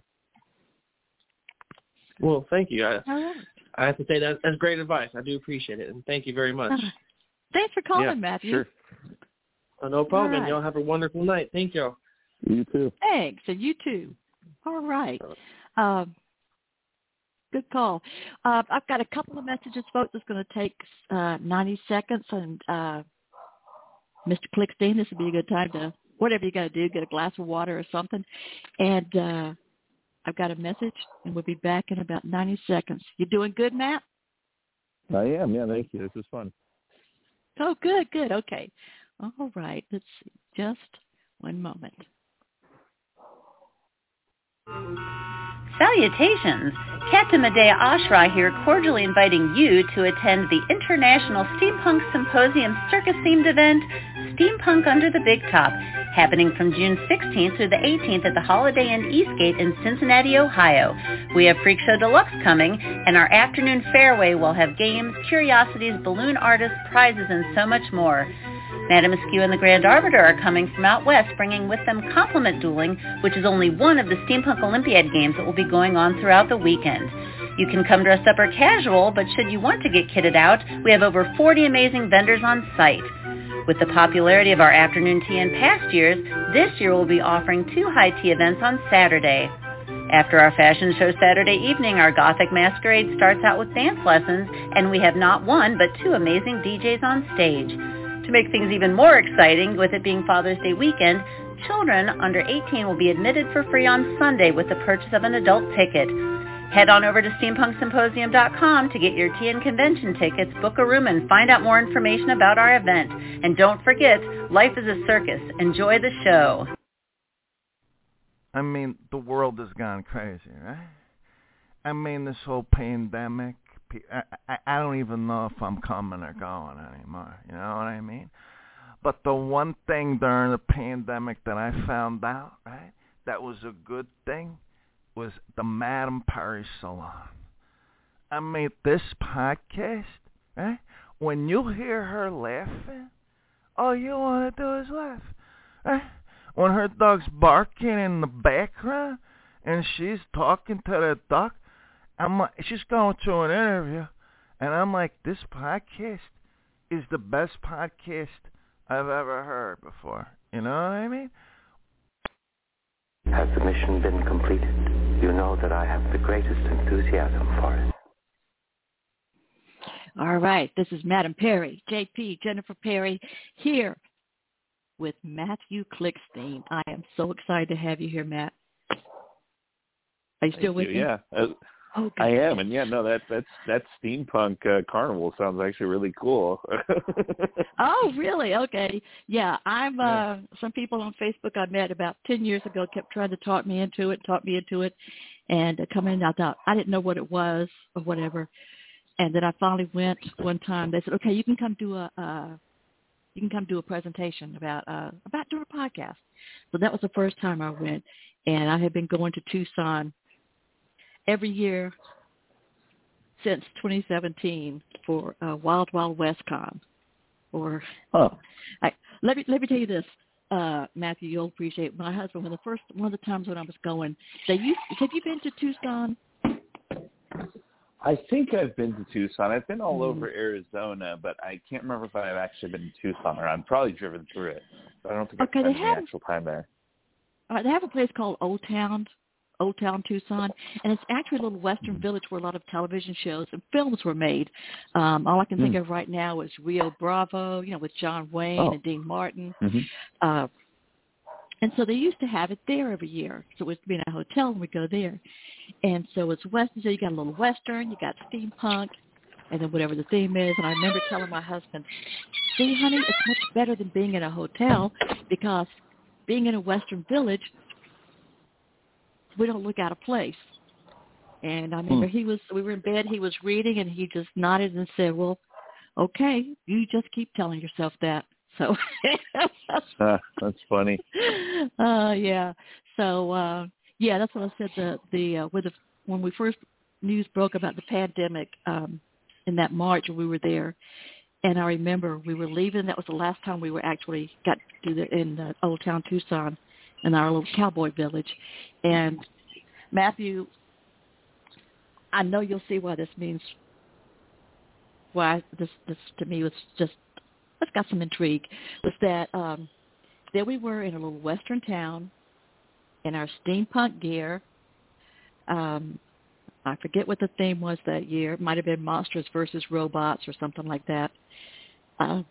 Well, thank you. I have to say that's great advice. I do appreciate it, and thank you very much. Thanks for calling, Matthew. Sure. Oh, no problem. Right. Y'all have a wonderful night. Thank y'all. You too. Thanks, and you too. All right. Good call. I've got a couple of messages, folks. It's going to take 90 seconds, and Mr. Clickstein, this would be a good time to, whatever you got to do, get a glass of water or something. And I've got a message, and we'll be back in about 90 seconds. You doing good, Matt? I am. Yeah, thank you. This was fun. Oh, good. Okay. All right. Let's see. Just one moment. Salutations! Captain Medea Ashra here, cordially inviting you to attend the International Steampunk Symposium circus-themed event, Steampunk Under the Big Top, happening from June 16th through the 18th at the Holiday Inn Eastgate in Cincinnati, Ohio. We have Freak Show Deluxe coming, and our afternoon fairway will have games, curiosities, balloon artists, prizes, and so much more. Madame Askew and the Grand Arbiter are coming from out west, bringing with them Compliment Dueling, which is only one of the Steampunk Olympiad games that will be going on throughout the weekend. You can come dressed up or casual, but should you want to get kitted out, we have over 40 amazing vendors on site. With the popularity of our afternoon tea in past years, this year we'll be offering 2 high tea events on Saturday. After our fashion show Saturday evening, our Gothic Masquerade starts out with dance lessons, and we have not one, but 2 amazing DJs on stage. To make things even more exciting, with it being Father's Day weekend, children under 18 will be admitted for free on Sunday with the purchase of an adult ticket. Head on over to steampunksymposium.com to get your tea and convention tickets, book a room, and find out more information about our event. And don't forget, life is a circus. Enjoy the show. I mean, the world has gone crazy, right? I mean, this whole pandemic, I don't even know if I'm coming or going anymore. You know what I mean? But the one thing during the pandemic that I found out, right, that was a good thing, was the Madame Perry Salon. I mean, this podcast, right, when you hear her laughing, all you want to do is laugh. Right? When her dog's barking in the background and she's talking to the dog, I'm like, she's going through an interview, and I'm like, this podcast is the best podcast I've ever heard before. You know what I mean? Has the mission been completed? You know that I have the greatest enthusiasm for it. All right, this is Madam Perry, JP, Jennifer Perry, here with Matthew Klickstein. I am so excited to have you here, Matt. Are you still with me? Yeah. Okay. I am, and that steampunk carnival sounds actually really cool. Oh, really? Okay. Yeah, I'm. Some people on Facebook I met about 10 years ago kept trying to talk me into it, and come in. I thought I didn't know what it was or whatever, and then I finally went one time. They said, "Okay, you can come do a presentation about doing a podcast." So that was the first time I went, and I had been going to Tucson every year since 2017 for Wild Wild West Con. Let me tell you this, Matthew, you'll appreciate. My husband, one of the times when I was going, have you been to Tucson? I think I've been to Tucson. I've been all over Arizona, but I can't remember if I've actually been to Tucson, or I've probably driven through it. But I don't think I've spent any actual time there. They have a place called Old Town Tucson, and it's actually a little western village where a lot of television shows and films were made. All I can think of right now is Rio Bravo, with John Wayne and Dean Martin. Mm-hmm. And so they used to have it there every year. So it was being a hotel and we go there. And so it's western. So you got a little western, you got steampunk, and then whatever the theme is. And I remember telling my husband, see, honey, it's much better than being in a hotel, because being in a western village, we don't look out of place. And I remember we were in bed, he was reading, and he just nodded and said, well, okay, you just keep telling yourself that. So that's funny. Yeah. So that's what I said. When we first news broke about the pandemic in that March, we were there, and I remember we were leaving. That was the last time we were actually got to do in Old Town Tucson, in our little cowboy village. And Matthew, I know you'll see why this means. Why this to me was just. It's got some intrigue, was that there we were in a little western town in our steampunk gear. I forget what the theme was that year. It might have been Monsters versus Robots or something like that. And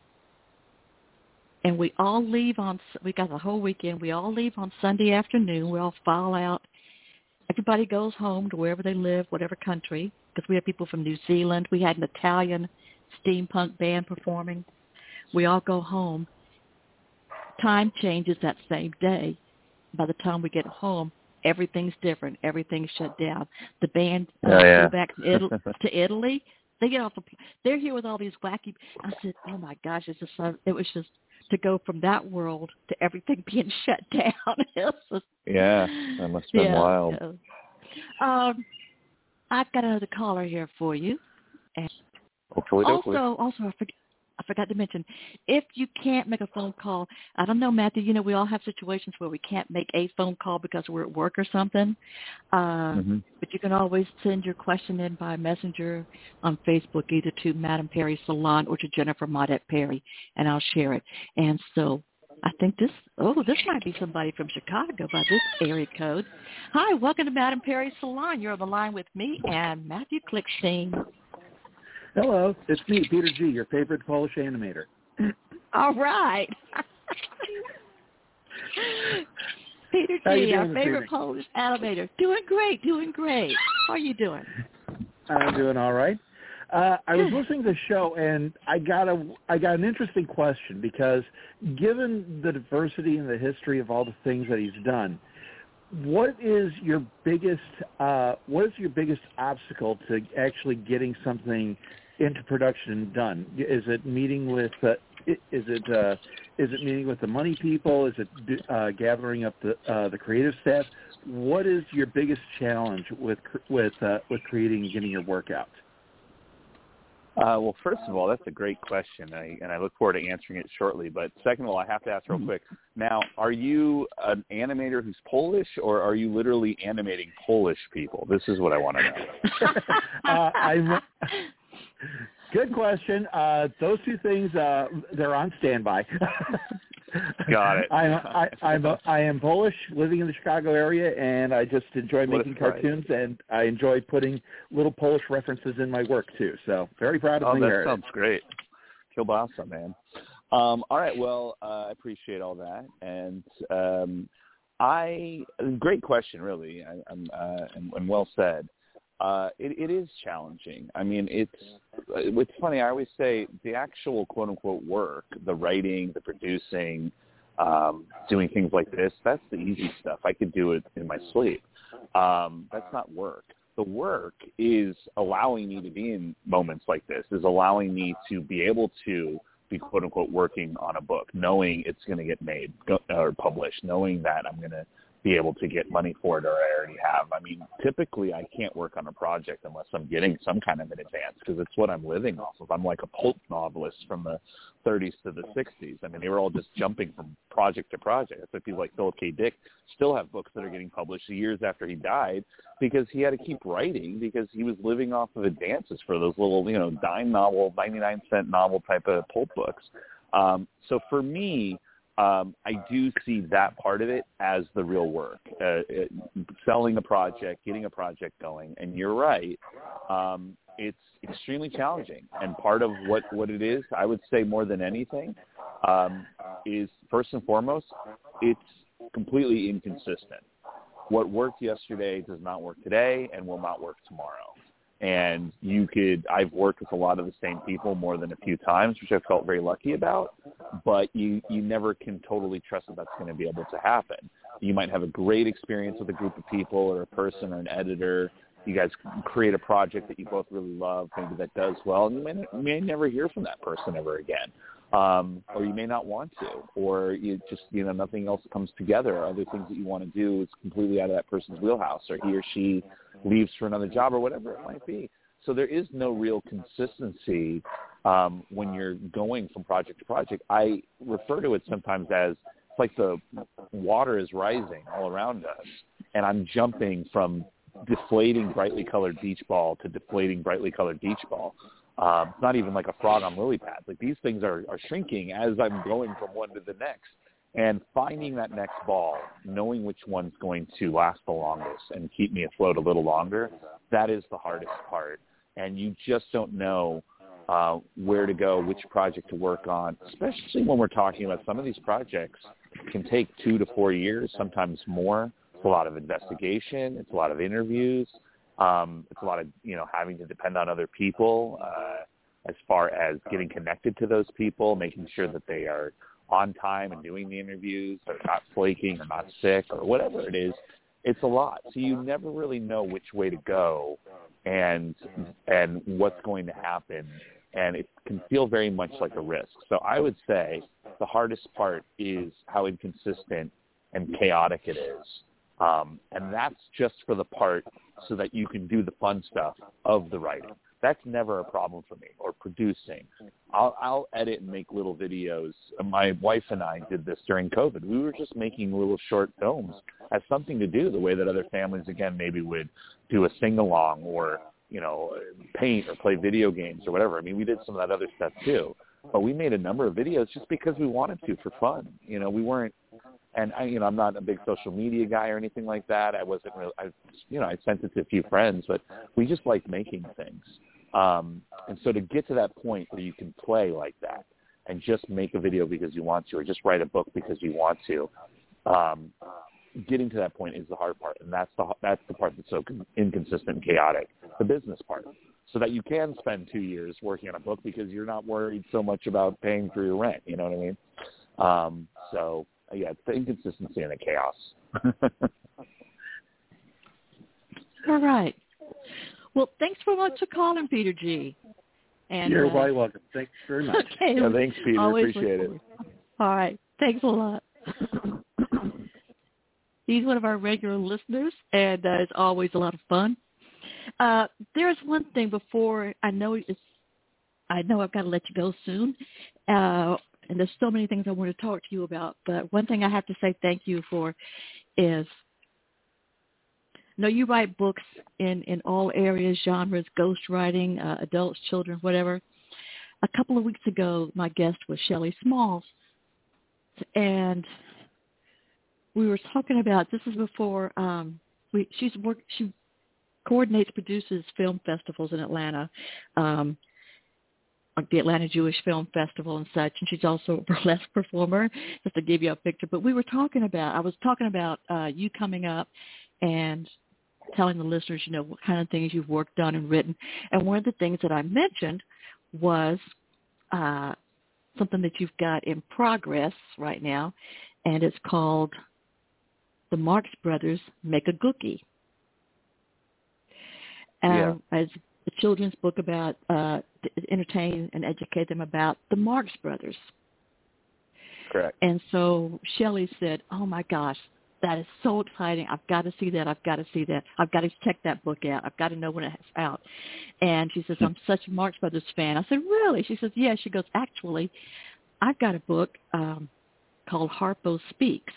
we all leave we got the whole weekend. We all leave on Sunday afternoon. We all file out. Everybody goes home to wherever they live, whatever country, because we had people from New Zealand. We had an Italian steampunk band performing. We all go home. Time changes that same day. By the time we get home, everything's different. Everything's shut down. The band go back to Italy. They get off. They're here with all these wacky. I said, "Oh my gosh!" It was just to go from that world to everything being shut down. That must have been wild. Yeah. I've got another caller here for you. And hopefully. Also, I forgot to mention, if you can't make a phone call, I don't know, Matthew, we all have situations where we can't make a phone call because we're at work or something. But you can always send your question in by messenger on Facebook, either to Madam Perry Salon or to Jennifer Maudette Perry, and I'll share it. And so I think this might be somebody from Chicago by this area code. Hi, welcome to Madam Perry Salon. You're on the line with me and Matthew Klickstein. Hello, it's me, Peter G., your favorite Polish animator. All right. Peter G., our favorite Polish animator. Doing great. How are you doing? I'm doing all right. I was listening to the show, and I got an interesting question, because given the diversity and the history of all the things that he's done, what is your biggest obstacle to actually getting something into production done? Is it meeting with meeting with the money people? Is it gathering up the creative staff? What is your biggest challenge with creating and getting your work out? Well, first of all, that's a great question, and I look forward to answering it shortly. But second of all, I have to ask real quick. Now, are you an animator who's Polish, or are you literally animating Polish people? This is what I want to know. Good question. Those two things, they're on standby. Got it. I am Polish, living in the Chicago area, and I just enjoy making cartoons, and I enjoy putting little Polish references in my work too. So very proud of my heritage. That sounds great. Kielbasa, man. All right. Well, I appreciate all that, and great question, really, and well said. It is challenging. I mean, it's funny. I always say the actual quote unquote work, the writing, the producing, doing things like this, that's the easy stuff. I could do it in my sleep. That's not work. The work is allowing me to be in moments like this, is allowing me to be able to be quote unquote working on a book, knowing it's going to get made or published, knowing that I'm going to be able to get money for it, or I already have. I mean, typically I can't work on a project unless I'm getting some kind of an advance, because it's what I'm living off of. I'm like a pulp novelist from the 30s to the 60s. I mean, they were all just jumping from project to project. That's why people like Philip K. Dick still have books that are getting published years after he died, because he had to keep writing, because he was living off of advances for those little, dime novel, 99-cent novel type of pulp books. So for me, I do see that part of it as the real work, selling a project, getting a project going. And you're right, it's extremely challenging. And part of what it is, I would say more than anything, is first and foremost, it's completely inconsistent. What worked yesterday does not work today and will not work tomorrow. And I've worked with a lot of the same people more than a few times, which I felt very lucky about, but you never can totally trust that that's going to be able to happen. You might have a great experience with a group of people or a person or an editor. You guys create a project that you both really love, maybe that does well, and you may never hear from that person ever again. Or you may not want to, or you just, nothing else comes together, or other things that you want to do is completely out of that person's wheelhouse, or he or she leaves for another job, or whatever it might be. So there is no real consistency when you're going from project to project. I refer to it sometimes as it's like the water is rising all around us, and I'm jumping from deflating brightly colored beach ball to deflating brightly colored beach ball. It's not even like a frog on lily pads. Like, these things are shrinking as I'm going from one to the next. And finding that next ball, knowing which one's going to last the longest and keep me afloat a little longer, that is the hardest part. And you just don't know where to go, which project to work on, especially when we're talking about some of these projects can take 2 to 4 years, sometimes more. It's a lot of investigation. It's a lot of interviews. It's a lot of, having to depend on other people as far as getting connected to those people, making sure that they are on time and doing the interviews, or not flaking or not sick or whatever it is. It's a lot. So you never really know which way to go and what's going to happen. And it can feel very much like a risk. So I would say the hardest part is how inconsistent and chaotic it is. And that's just for the part so that you can do the fun stuff of the writing. That's never a problem for me, or producing. I'll edit and make little videos. My wife and I did this during COVID. We were just making little short films as something to do, the way that other families, again, maybe would do a sing-along, or, paint or play video games or whatever. I mean, we did some of that other stuff too. But we made a number of videos just because we wanted to, for fun. We weren't, and I'm not a big social media guy or anything like that. I wasn't really, I sent it to a few friends, but we just liked making things. And so to get to that point where you can play like that and just make a video because you want to, or just write a book because you want to, getting to that point is the hard part. And that's the part that's so inconsistent and chaotic, the business part. So that you can spend 2 years working on a book because you're not worried so much about paying for your rent. You know what I mean? So, yeah, it's the inconsistency and the chaos. All right. Well, thanks so much for calling, Peter G. And, you're quite welcome. Thanks very much. Okay. Yeah, thanks, Peter. Appreciate it. All right. Thanks a lot. He's one of our regular listeners, and it's always a lot of fun. There's one thing before I know I've got to let you go soon, and there's so many things I want to talk to you about. But one thing I have to say thank you for is, you write books in all areas, genres, ghostwriting, adults, children, whatever. A couple of weeks ago, my guest was Shelley Smalls, and we were talking about, this is before, she coordinates, produces film festivals in Atlanta, like the Atlanta Jewish Film Festival and such, and she's also a burlesque performer, just to give you a picture. But I was talking about you coming up and telling the listeners, what kind of things you've worked on and written. And one of the things that I mentioned was something that you've got in progress right now, and it's called The Marx Brothers Make a Gookie. It's a children's book about to entertain and educate them about the Marx Brothers. Correct. And so Shelley said, oh, my gosh, that is so exciting. I've got to see that. I've got to see that. I've got to check that book out. I've got to know when it's out. And she says, I'm such a Marx Brothers fan. I said, really? She says, yeah. She goes, actually, I've got a book called Harpo Speaks.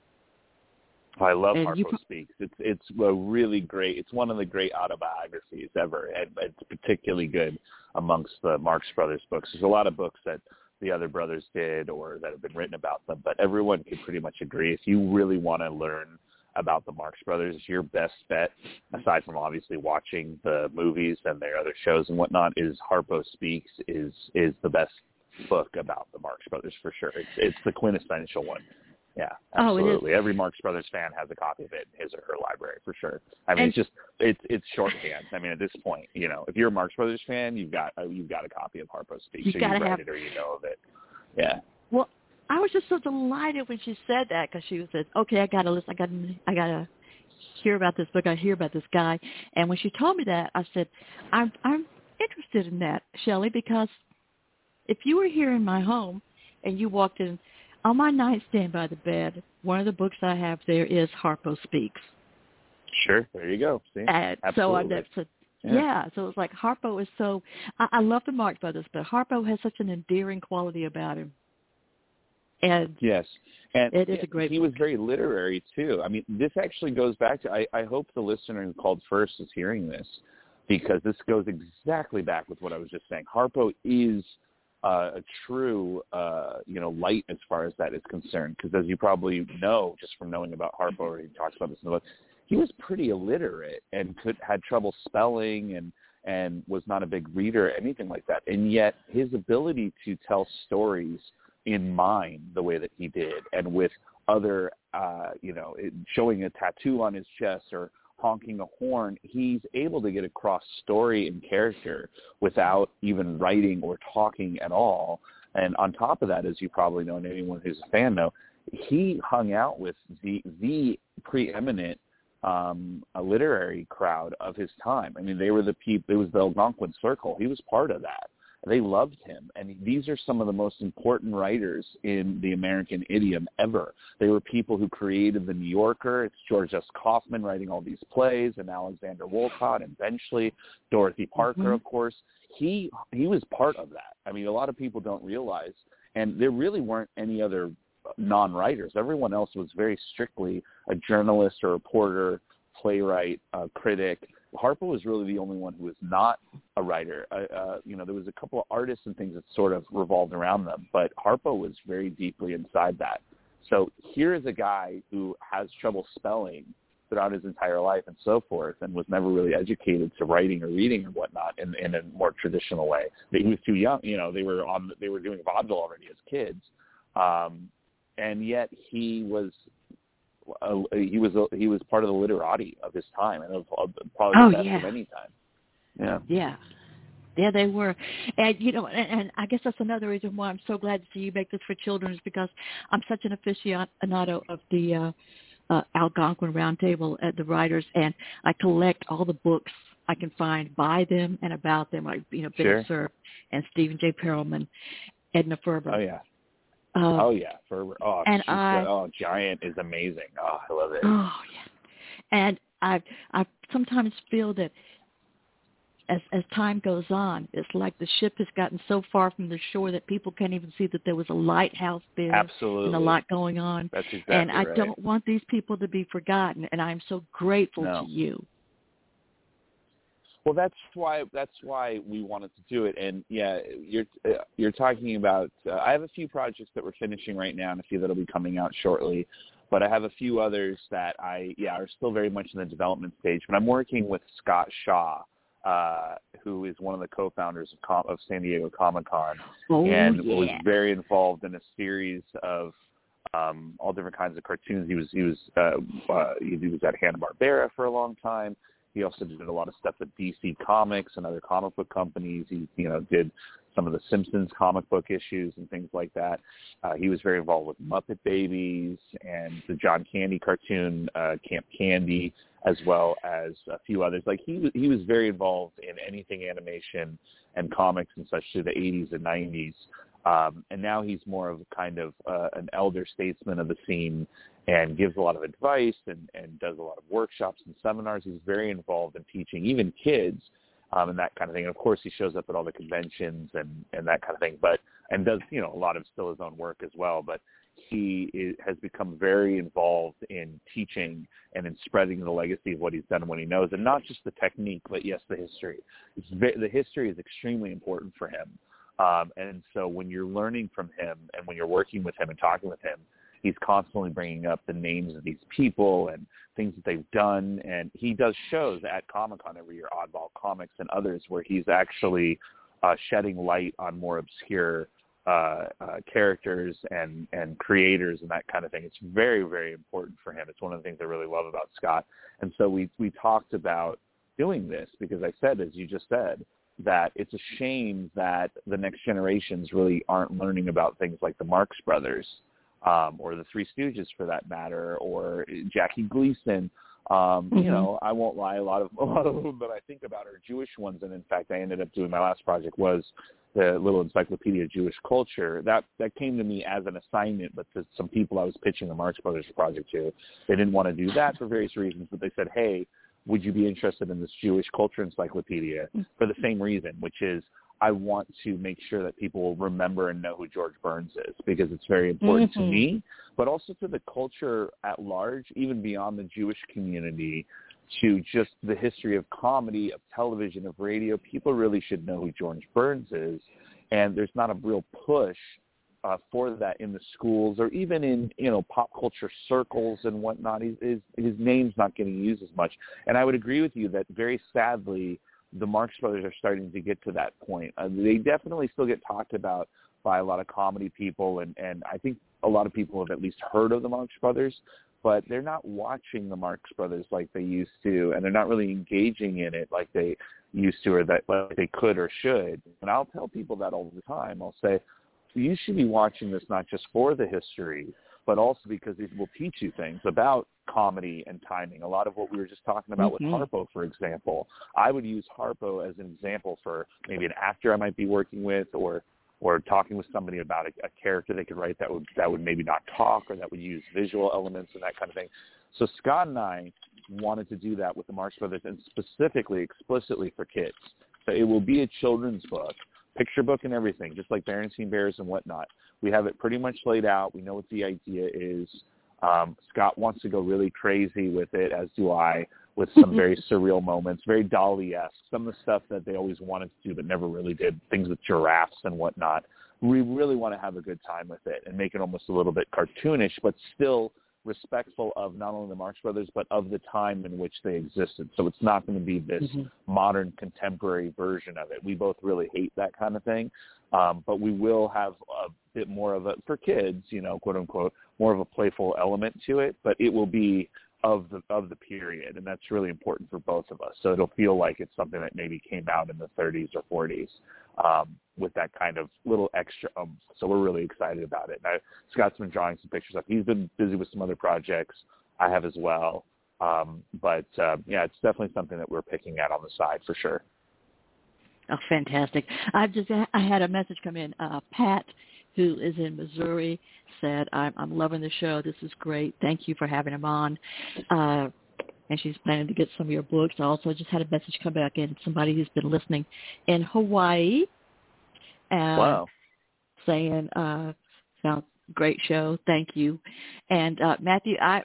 Oh, I love Harpo Speaks. It's a really great. It's one of the great autobiographies ever, and it's particularly good amongst the Marx Brothers books. There's a lot of books that the other brothers did or that have been written about them, but everyone can pretty much agree. If you really want to learn about the Marx Brothers, your best bet, aside from obviously watching the movies and their other shows and whatnot, is Harpo Speaks is the best book about the Marx Brothers for sure. It's the quintessential one. Yeah, absolutely. Every Marx Brothers fan has a copy of it in his or her library for sure. I mean, it's shorthand. I mean, at this point, if you're a Marx Brothers fan, you've got a copy of Harpo Speaks. You've read it or you know of it. Yeah. Well, I was just so delighted when she said that, because she said, "Okay, I got to listen. I got to hear about this book. I hear about this guy." And when she told me that, I said, "I'm interested in that, Shelley, because if you were here in my home and you walked in." On my nightstand by the bed, one of the books I have there is Harpo Speaks. Sure, there you go. See? Absolutely. So so it's like Harpo is so, I love the Marx Brothers, but Harpo has such an endearing quality about him. And yes, and it is a great book. He was very literary too. I mean, this actually goes back to, I hope the listener who called first is hearing this, because this goes exactly back with what I was just saying. Harpo is a true, light as far as that is concerned. Because as you probably know, just from knowing about Harpo, or he talks about this in the book, he was pretty illiterate and had trouble spelling and was not a big reader or anything like that. And yet his ability to tell stories in mime the way that he did, and with other, showing a tattoo on his chest or honking a horn, he's able to get across story and character without even writing or talking at all. And on top of that, as you probably know, and anyone who's a fan know, he hung out with the preeminent literary crowd of his time. I mean, they were the people. It was the Algonquin Circle. He was part of that. They loved him. And these are some of the most important writers in the American idiom ever. They were people who created The New Yorker. It's George S. Kaufman writing all these plays, and Alexander Wolcott, and eventually Dorothy Parker, of course. He was part of that. I mean, a lot of people don't realize, and there really weren't any other non-writers. Everyone else was very strictly a journalist or a reporter, playwright, critic. Harpo was really the only one who was not a writer. There was a couple of artists and things that sort of revolved around them, but Harpo was very deeply inside that. So here is a guy who has trouble spelling throughout his entire life and so forth, and was never really educated to writing or reading or whatnot in a more traditional way. He was too young. They were doing vaudeville already as kids, and yet he was part of the literati of his time, and of probably the best of any time. Yeah, they were. And and I guess that's another reason why I'm so glad to see you make this for children, is because I'm such an aficionado of Algonquin Roundtable at the writers, and I collect all the books I can find by them and about them, like Bennett Cerf and Stephen J. Perelman, Edna Ferber. Oh yeah. Ferber. Oh, and Giant is amazing. Oh, I love it. Oh yeah. And I sometimes feel that as time goes on, it's like the ship has gotten so far from the shore that people can't even see that there was a lighthouse there. Absolutely. And a lot going on. That's exactly and I right. don't want these people to be forgotten, and I'm so grateful to you. Well, that's why we wanted to do it. And yeah, you're talking about. I have a few projects that we're finishing right now, and a few that'll be coming out shortly. But I have a few others that are still very much in the development stage. But I'm working with Scott Shaw, who is one of the co-founders of San Diego Comic-Con, was very involved in a series of all different kinds of cartoons. He was at Hanna-Barbera for a long time. He also did a lot of stuff at DC Comics and other comic book companies. He did some of the Simpsons comic book issues and things like that. He was very involved with Muppet Babies and the John Candy cartoon, Camp Candy, as well as a few others. Like he was very involved in anything animation and comics and such through the 80s and 90s. And now he's more of kind of an elder statesman of the scene and gives a lot of advice and does a lot of workshops and seminars. He's very involved in teaching even kids and that kind of thing. And, of course, he shows up at all the conventions and that kind of thing, and does, a lot of still his own work as well. But he has become very involved in teaching and in spreading the legacy of what he's done and what he knows, and not just the technique, but, yes, the history. The history is extremely important for him. And so when you're learning from him and when you're working with him and talking with him, he's constantly bringing up the names of these people and things that they've done. And he does shows at Comic-Con every year, Oddball Comics and others, where he's actually shedding light on more obscure characters and creators and that kind of thing. It's very, very important for him. It's one of the things I really love about Scott. And so we talked about doing this because I said, as you just said, that it's a shame that the next generations really aren't learning about things like the Marx Brothers, or the Three Stooges for that matter, or Jackie Gleason. I won't lie, a lot of them that I think about are Jewish ones, and in fact I ended up doing, my last project was the little Encyclopedia of Jewish Culture. That came to me as an assignment, but to some people I was pitching the Marx Brothers project to, they didn't want to do that for various reasons, but they said, hey, would you be interested in this Jewish culture encyclopedia for the same reason, which is I want to make sure that people will remember and know who George Burns is, because it's very important to me, but also to the culture at large, even beyond the Jewish community, to just the history of comedy, of television, of radio. People really should know who George Burns is, and there's not a real push for that in the schools or even in, pop culture circles and whatnot. His name's not getting used as much. And I would agree with you that very sadly, the Marx Brothers are starting to get to that point. They definitely still get talked about by a lot of comedy people, and I think a lot of people have at least heard of the Marx Brothers, but they're not watching the Marx Brothers like they used to, and they're not really engaging in it like they used to or that like they could or should. And I'll tell people that all the time. I'll say, you should be watching this not just for the history, but also because it will teach you things about comedy and timing. A lot of what we were just talking about with Harpo, for example. I would use Harpo as an example for maybe an actor I might be working with or talking with somebody about a character they could write that would maybe not talk or that would use visual elements and that kind of thing. So Scott and I wanted to do that with the Marx Brothers, and specifically, explicitly for kids. So it will be a children's book, picture book and everything, just like Berenstain Bears and whatnot. We have it pretty much laid out. We know what the idea is. Scott wants to go really crazy with it, as do I, with some very surreal moments, very Dali-esque, some of the stuff that they always wanted to do but never really did, things with giraffes and whatnot. We really want to have a good time with it and make it almost a little bit cartoonish, but still respectful of not only the Marx Brothers, but of the time in which they existed. So it's not going to be this modern contemporary version of it. We both really hate that kind of thing. But we will have a bit more of a, for kids, quote unquote, more of a playful element to it, but it will be of the period. And that's really important for both of us. So it'll feel like it's something that maybe came out in the 30s or 40s. With that kind of little extra so we're really excited about it. Now, Scott's been drawing some pictures up. He's been busy with some other projects. I have as well. But it's definitely something that we're picking at on the side for sure. Oh, fantastic. I had a message come in. Pat, who is in Missouri, said, I'm loving the show. This is great. Thank you for having him on. And she's planning to get some of your books. I also just had a message come back in, somebody who's been listening in Hawaii. Wow. Saying, sounds great show. Thank you. And Matthew, I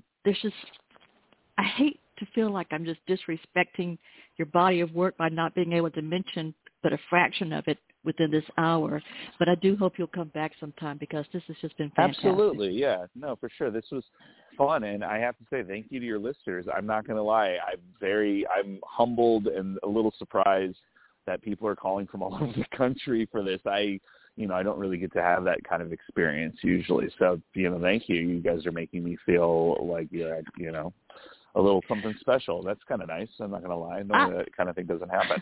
hate to feel like I'm just disrespecting your body of work by not being able to mention but a fraction of it within this hour. But I do hope you'll come back sometime because this has just been fantastic. Absolutely, yeah. No, for sure. This was fun, and I have to say thank you to your listeners. I'm not going to lie. I'm humbled and a little surprised that people are calling from all over the country for this. I don't really get to have that kind of experience usually. So, thank you. You guys are making me feel like you're at, a little something special. That's kind of nice. I'm not going to lie. That kind of thing doesn't happen.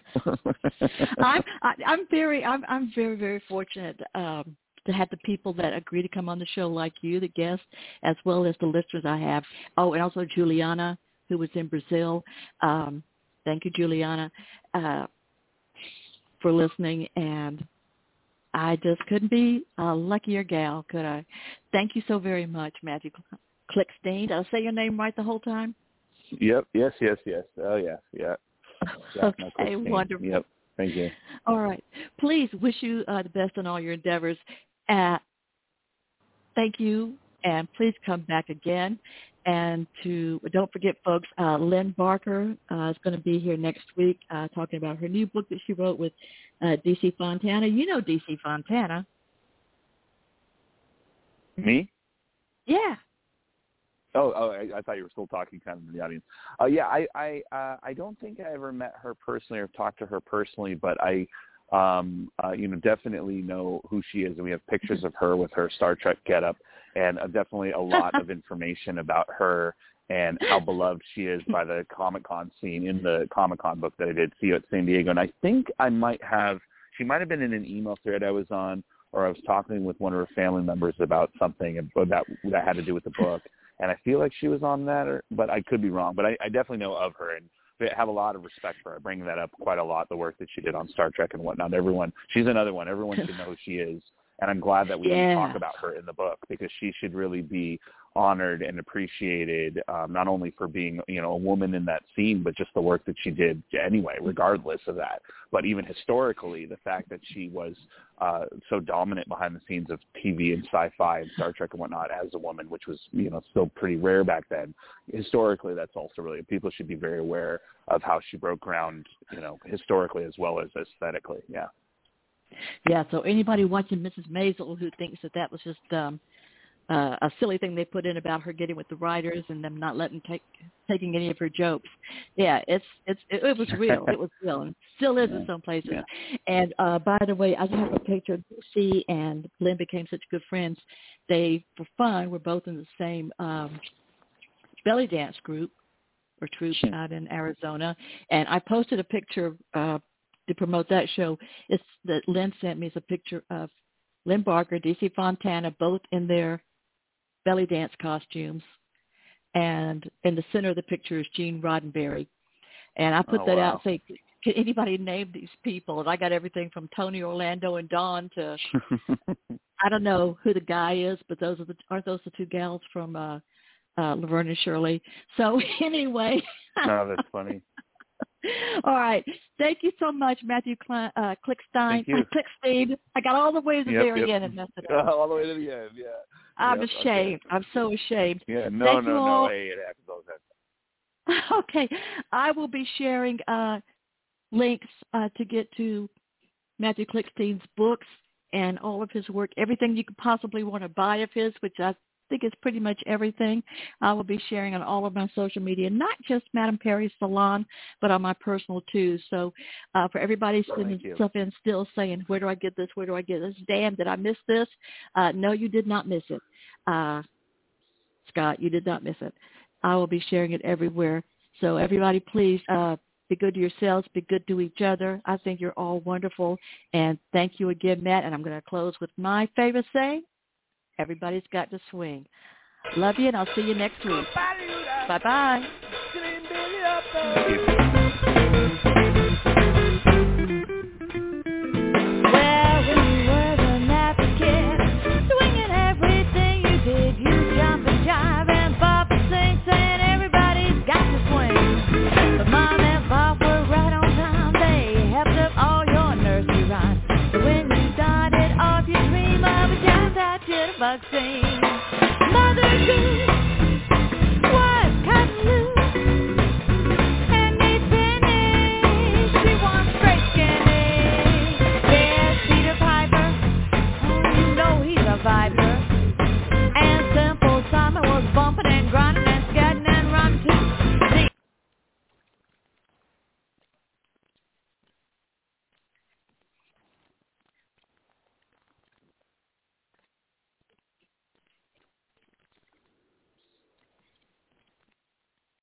I'm very, very fortunate to have the people that agree to come on the show, like you, the guests, as well as the listeners I have. Oh, and also Juliana, who was in Brazil. Thank you, Juliana, for listening. And I just couldn't be a luckier gal, could I? Thank you so very much, Matthew Klickstein. Did I say your name right the whole time? Yep. Yes. Oh, yeah. Okay, wonderful. Yep. Thank you. All right. Please, wish you the best in all your endeavors. Thank you, and please come back again. And don't forget, folks, Lynn Barker is going to be here next week talking about her new book that she wrote with D.C. Fontana. You know D.C. Fontana. Me? Yeah. Oh, I thought you were still talking kind of in the audience. I don't think I ever met her personally or talked to her personally, but I, definitely know who she is, and we have pictures of her with her Star Trek getup, and definitely a lot of information about her and how beloved she is by the Comic-Con scene in the Comic-Con book that I did see at San Diego. And I think she might have been in an email thread I was on, or I was talking with one of her family members about something that had to do with the book. And I feel like she was on that, but I could be wrong. But I definitely know of her and have a lot of respect for her. I bring that up quite a lot, the work that she did on Star Trek and whatnot. She's another one. Everyone should know who she is. And I'm glad that we can talk about her in the book because she should really be honored and appreciated, not only for being, a woman in that scene, but just the work that she did anyway, regardless of that. But even historically, the fact that she was so dominant behind the scenes of TV and sci-fi and Star Trek and whatnot as a woman, which was, still pretty rare back then. Historically, that's also really, people should be very aware of how she broke ground, historically as well as aesthetically. Yeah. Yeah, so anybody watching Mrs. Maisel who thinks that was just a silly thing they put in about her getting with the writers and them not taking any of her jokes. Yeah, it was real. It was real, and still is in some places. Yeah. And by the way, I just have a picture of Lucy and Lynn became such good friends. They, for fun, were both in the same belly dance group or troupe out in Arizona. And I posted a picture to promote that show. It's that Lynn sent me is a picture of Lynn Barker, D.C. Fontana, both in their belly dance costumes. And in the center of the picture is Gene Roddenberry. And I put that out and say, can anybody name these people? And I got everything from Tony Orlando and Dawn to, I don't know who the guy is, but aren't those the two gals from Laverne and Shirley? So anyway. No, that's funny. All right. Thank you so much, Matthew Klickstein. Thank you. Klickstein. I got all the way to the very end and messed it up. All the way to the end, yeah. I'm ashamed. Okay. I'm so ashamed. Yeah, no. Hey, it happens all the time. Okay. I will be sharing links to get to Matthew Klickstein's books and all of his work, everything you could possibly want to buy of his, which I think it's pretty much everything. I will be sharing on all of my social media, not just Madame Perry Salon, but on my personal too. So for everybody sending stuff in still saying, where do I get this? Where do I get this? Damn, did I miss this? No, you did not miss it. Scott, you did not miss it. I will be sharing it everywhere. So everybody, please be good to yourselves. Be good to each other. I think you're all wonderful. And thank you again, Matt. And I'm going to close with my favorite saying. Everybody's got to swing. Love you, and I'll see you next week. Bye-bye. Thank you.